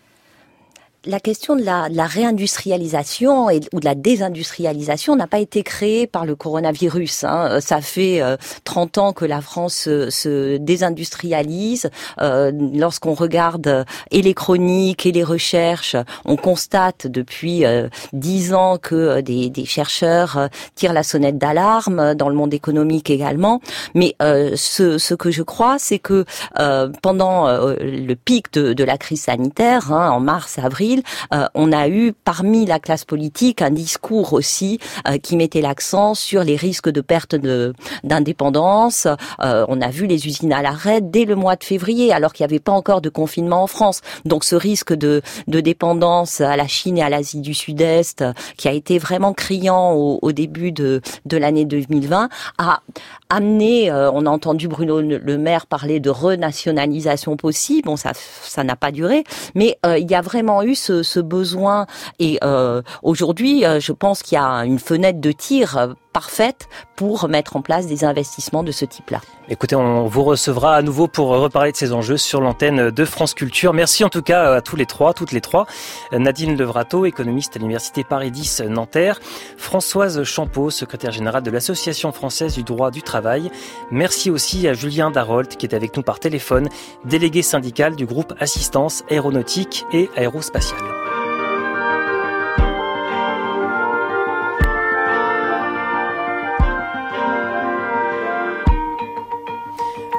La question de la réindustrialisation ou de la désindustrialisation n'a pas été créée par le coronavirus. Hein. Ça fait 30 ans que la France se désindustrialise. Lorsqu'on regarde et les chroniques et les recherches, on constate depuis 10 ans que des chercheurs tirent la sonnette d'alarme dans le monde économique également. Mais ce que je crois, c'est que pendant le pic de la crise sanitaire, en mars-avril, on a eu parmi la classe politique un discours aussi qui mettait l'accent sur les risques de perte d'indépendance. On a vu les usines à l'arrêt dès le mois de février, alors qu'il n'y avait pas encore de confinement en France. Donc ce risque de dépendance à la Chine et à l'Asie du Sud-Est, qui a été vraiment criant au début de l'année 2020, a amené, on a entendu Bruno Le Maire parler de renationalisation possible. Bon, ça n'a pas duré, mais il y a vraiment eu ce besoin et aujourd'hui je pense qu'il y a une fenêtre de tir parfaite pour mettre en place des investissements de ce type-là. Écoutez, on vous recevra à nouveau pour reparler de ces enjeux sur l'antenne de France Culture. Merci en tout cas à toutes les trois. Nadine Levrato, économiste à l'Université Paris 10 Nanterre. Françoise Champeau, secrétaire générale de l'Association française du droit du travail. Merci aussi à Julien Darolt qui est avec nous par téléphone, délégué syndical du groupe Assistance Aéronautique et Aérospatiale.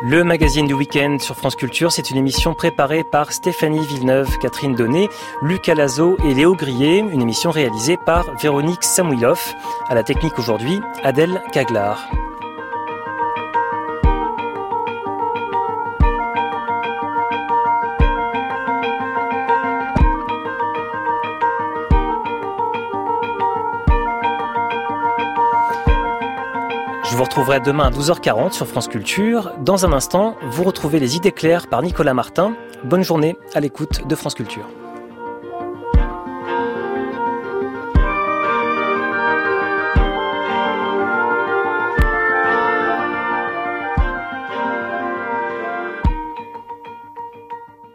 Le magazine du week-end sur France Culture, c'est une émission préparée par Stéphanie Villeneuve, Catherine Donnet, Lucas Lazo et Léo Grillet. Une émission réalisée par Véronique Samouilov. À la technique aujourd'hui, Adèle Caglar. Je vous retrouverai demain à 12h40 sur France Culture. Dans un instant, vous retrouvez les idées claires par Nicolas Martin. Bonne journée à l'écoute de France Culture.